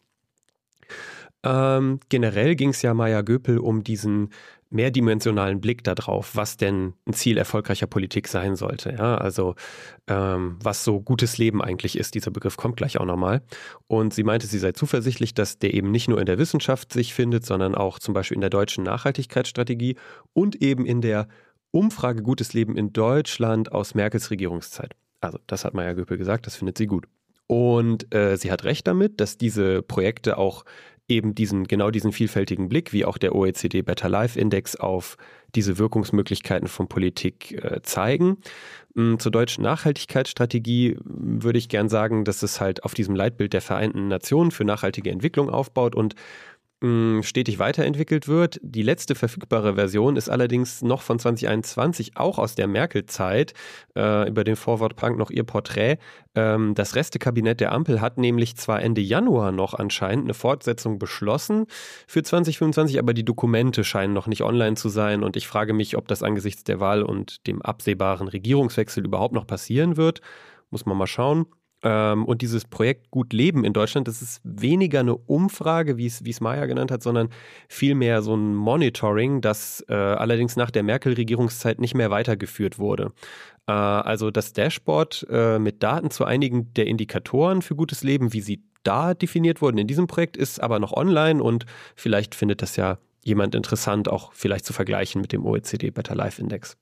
Generell ging es ja Maya Göpel um diesen mehrdimensionalen Blick darauf, was denn ein Ziel erfolgreicher Politik sein sollte. Ja, also was so gutes Leben eigentlich ist. Dieser Begriff kommt gleich auch nochmal. Und sie meinte, sie sei zuversichtlich, dass der eben nicht nur in der Wissenschaft sich findet, sondern auch zum Beispiel in der deutschen Nachhaltigkeitsstrategie und eben in der Umfrage Gutes Leben in Deutschland aus Merkels Regierungszeit. Also das hat Maya Göpel gesagt, das findet sie gut. Und sie hat recht damit, dass diese Projekte auch eben diesen vielfältigen Blick, wie auch der OECD Better Life Index, auf diese Wirkungsmöglichkeiten von Politik zeigen. Zur deutschen Nachhaltigkeitsstrategie würde ich gern sagen, dass es halt auf diesem Leitbild der Vereinten Nationen für nachhaltige Entwicklung aufbaut und stetig weiterentwickelt wird. Die letzte verfügbare Version ist allerdings noch von 2021, auch aus der Merkel-Zeit. Über den Vorwort prangt noch ihr Porträt. Das Restekabinett der Ampel hat nämlich zwar Ende Januar noch anscheinend eine Fortsetzung beschlossen für 2025, aber die Dokumente scheinen noch nicht online zu sein und ich frage mich, ob das angesichts der Wahl und dem absehbaren Regierungswechsel überhaupt noch passieren wird. Muss man mal schauen. Und dieses Projekt Gut Leben in Deutschland, das ist weniger eine Umfrage, wie es Maya genannt hat, sondern vielmehr so ein Monitoring, das allerdings nach der Merkel-Regierungszeit nicht mehr weitergeführt wurde. Also das Dashboard mit Daten zu einigen der Indikatoren für gutes Leben, wie sie da definiert wurden in diesem Projekt, ist aber noch online und vielleicht findet das ja jemand interessant, auch vielleicht zu vergleichen mit dem OECD Better Life Index.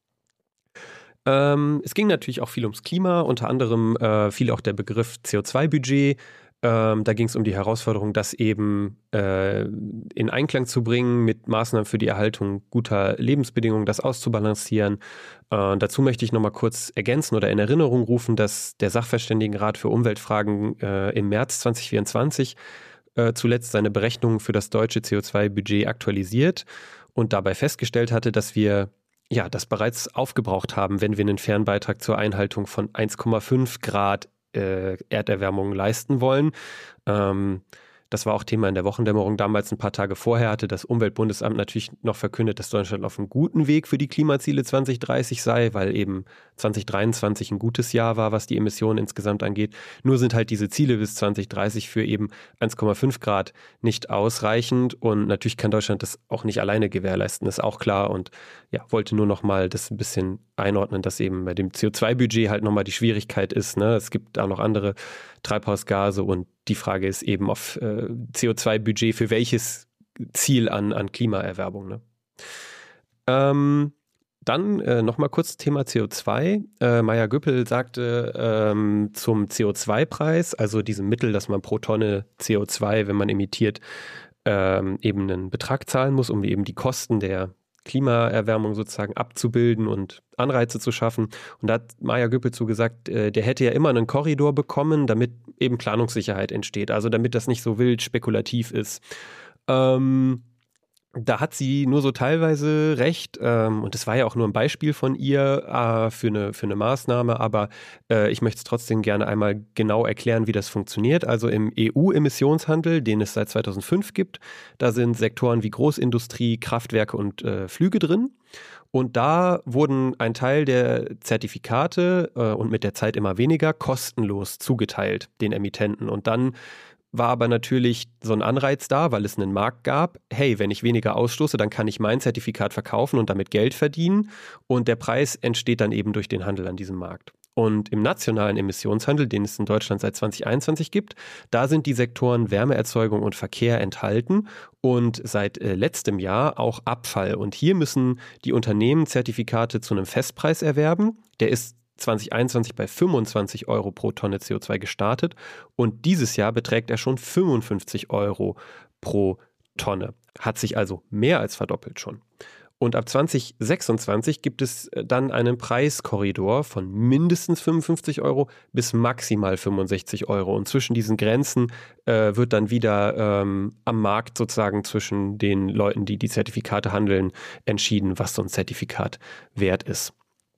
Es ging natürlich auch viel ums Klima, unter anderem fiel auch der Begriff CO2-Budget. Da ging es um die Herausforderung, das eben in Einklang zu bringen mit Maßnahmen für die Erhaltung guter Lebensbedingungen, das auszubalancieren. Dazu möchte ich nochmal kurz ergänzen oder in Erinnerung rufen, dass der Sachverständigenrat für Umweltfragen im März 2024 zuletzt seine Berechnungen für das deutsche CO2-Budget aktualisiert und dabei festgestellt hatte, dass wir das bereits aufgebraucht haben, wenn wir einen fairen Beitrag zur Einhaltung von 1,5 Grad Erderwärmung leisten wollen. Das war auch Thema in der Wochendämmerung damals. Ein paar Tage vorher hatte das Umweltbundesamt natürlich noch verkündet, dass Deutschland auf einem guten Weg für die Klimaziele 2030 sei, weil eben 2023 ein gutes Jahr war, was die Emissionen insgesamt angeht. Nur sind halt diese Ziele bis 2030 für eben 1,5 Grad nicht ausreichend. Und natürlich kann Deutschland das auch nicht alleine gewährleisten, ist auch klar. Und wollte nur noch mal das ein bisschen einordnen, dass eben bei dem CO2-Budget halt nochmal die Schwierigkeit ist. Ne? Es gibt auch noch andere Treibhausgase und die Frage ist eben auf CO2-Budget für welches Ziel an Klimaerwärmung. Ne? Dann nochmal kurz Thema CO2. Maya Göppel sagte zum CO2-Preis, also diesem Mittel, dass man pro Tonne CO2, wenn man emittiert, eben einen Betrag zahlen muss, um eben die Kosten der Klimaerwärmung sozusagen abzubilden und Anreize zu schaffen. Und da hat Maya Göppel zu gesagt, der hätte ja immer einen Korridor bekommen, damit eben Planungssicherheit entsteht, also damit das nicht so wild spekulativ ist. Da hat sie nur so teilweise recht, und das war ja auch nur ein Beispiel von ihr für eine Maßnahme, aber ich möchte es trotzdem gerne einmal genau erklären, wie das funktioniert. Also im EU-Emissionshandel, den es seit 2005 gibt, da sind Sektoren wie Großindustrie, Kraftwerke und Flüge drin. Und da wurden ein Teil der Zertifikate und mit der Zeit immer weniger kostenlos zugeteilt den Emittenten. Und dann war aber natürlich so ein Anreiz da, weil es einen Markt gab. Hey, wenn ich weniger ausstoße, dann kann ich mein Zertifikat verkaufen und damit Geld verdienen. Und der Preis entsteht dann eben durch den Handel an diesem Markt. Und im nationalen Emissionshandel, den es in Deutschland seit 2021 gibt, da sind die Sektoren Wärmeerzeugung und Verkehr enthalten und seit letztem Jahr auch Abfall. Und hier müssen die Unternehmen Zertifikate zu einem Festpreis erwerben. Der ist 2021 bei 25 Euro pro Tonne CO2 gestartet und dieses Jahr beträgt er schon 55 Euro pro Tonne. Hat sich also mehr als verdoppelt schon. Und ab 2026 gibt es dann einen Preiskorridor von mindestens 55 Euro bis maximal 65 Euro. Und zwischen diesen Grenzen wird dann wieder am Markt sozusagen zwischen den Leuten, die die Zertifikate handeln, entschieden, was so ein Zertifikat wert ist.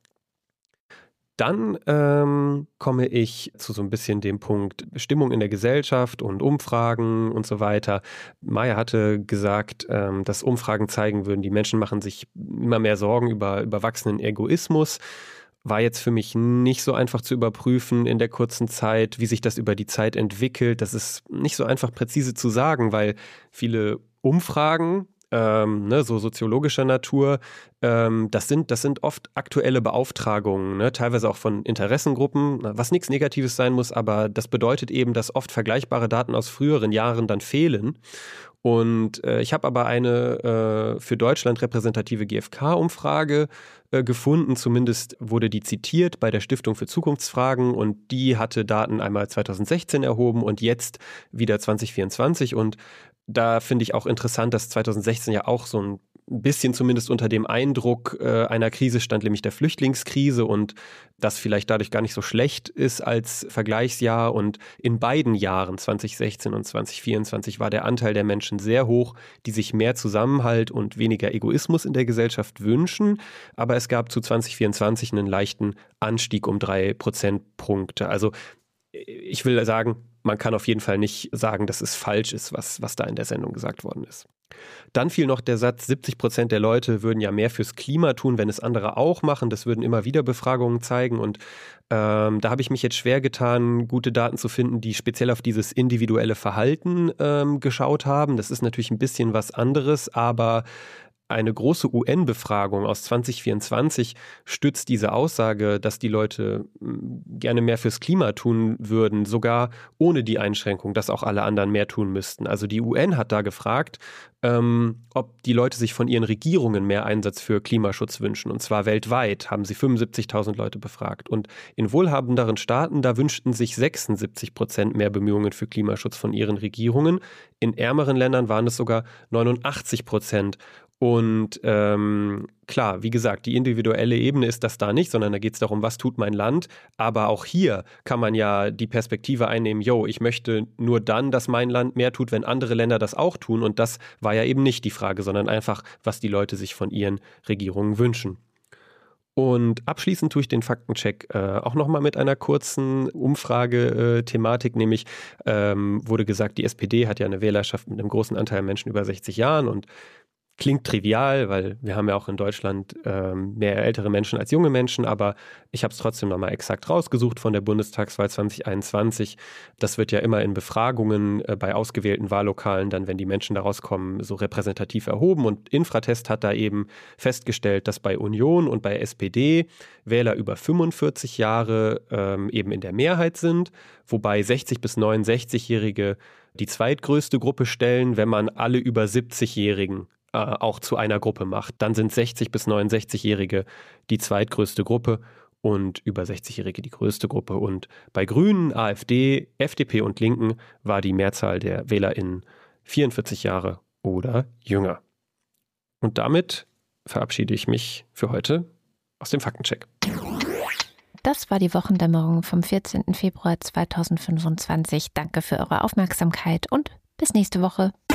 Dann komme ich zu so ein bisschen dem Punkt Stimmung in der Gesellschaft und Umfragen und so weiter. Maya hatte gesagt, dass Umfragen zeigen würden, die Menschen machen sich immer mehr Sorgen über wachsenden Egoismus. War jetzt für mich nicht so einfach zu überprüfen in der kurzen Zeit, wie sich das über die Zeit entwickelt. Das ist nicht so einfach präzise zu sagen, weil viele Umfragen, so soziologischer Natur, das sind oft aktuelle Beauftragungen, teilweise auch von Interessengruppen, was nichts Negatives sein muss, aber das bedeutet eben, dass oft vergleichbare Daten aus früheren Jahren dann fehlen. Und ich habe aber eine für Deutschland repräsentative GfK-Umfrage gefunden, zumindest wurde die zitiert bei der Stiftung für Zukunftsfragen und die hatte Daten einmal 2016 erhoben und jetzt wieder 2024 und da finde ich auch interessant, dass 2016 ja auch so ein bisschen zumindest unter dem Eindruck einer Krise stand, nämlich der Flüchtlingskrise und das vielleicht dadurch gar nicht so schlecht ist als Vergleichsjahr. Und in beiden Jahren, 2016 und 2024, war der Anteil der Menschen sehr hoch, die sich mehr Zusammenhalt und weniger Egoismus in der Gesellschaft wünschen. Aber es gab zu 2024 einen leichten Anstieg um 3 Prozentpunkte. Also ich will sagen, man kann auf jeden Fall nicht sagen, dass es falsch ist, was da in der Sendung gesagt worden ist. Dann fiel noch der Satz, 70% der Leute würden ja mehr fürs Klima tun, wenn es andere auch machen. Das würden immer wieder Befragungen zeigen. Und da habe ich mich jetzt schwer getan, gute Daten zu finden, die speziell auf dieses individuelle Verhalten geschaut haben. Das ist natürlich ein bisschen was anderes, aber eine große UN-Befragung aus 2024 stützt diese Aussage, dass die Leute gerne mehr fürs Klima tun würden, sogar ohne die Einschränkung, dass auch alle anderen mehr tun müssten. Also die UN hat da gefragt, ob die Leute sich von ihren Regierungen mehr Einsatz für Klimaschutz wünschen. Und zwar weltweit haben sie 75.000 Leute befragt. Und in wohlhabenderen Staaten, da wünschten sich 76% mehr Bemühungen für Klimaschutz von ihren Regierungen. In ärmeren Ländern waren es sogar 89%. Und klar, wie gesagt, die individuelle Ebene ist das da nicht, sondern da geht es darum, was tut mein Land. Aber auch hier kann man ja die Perspektive einnehmen, ich möchte nur dann, dass mein Land mehr tut, wenn andere Länder das auch tun. Und das war ja eben nicht die Frage, sondern einfach, was die Leute sich von ihren Regierungen wünschen. Und abschließend tue ich den Faktencheck auch nochmal mit einer kurzen Umfrage-Thematik, nämlich wurde gesagt, die SPD hat ja eine Wählerschaft mit einem großen Anteil Menschen über 60 Jahren und klingt trivial, weil wir haben ja auch in Deutschland mehr ältere Menschen als junge Menschen, aber ich habe es trotzdem nochmal exakt rausgesucht von der Bundestagswahl 2021. Das wird ja immer in Befragungen bei ausgewählten Wahllokalen dann, wenn die Menschen da rauskommen, so repräsentativ erhoben. Und Infratest hat da eben festgestellt, dass bei Union und bei SPD Wähler über 45 Jahre eben in der Mehrheit sind, wobei 60- bis 69-Jährige die zweitgrößte Gruppe stellen, wenn man alle über 70-Jährigen auch zu einer Gruppe macht. Dann sind 60- bis 69-Jährige die zweitgrößte Gruppe und über 60-Jährige die größte Gruppe. Und bei Grünen, AfD, FDP und Linken war die Mehrzahl der WählerInnen 44 Jahre oder jünger. Und damit verabschiede ich mich für heute aus dem Faktencheck. Das war die Wochendämmerung vom 14. Februar 2025. Danke für eure Aufmerksamkeit und bis nächste Woche.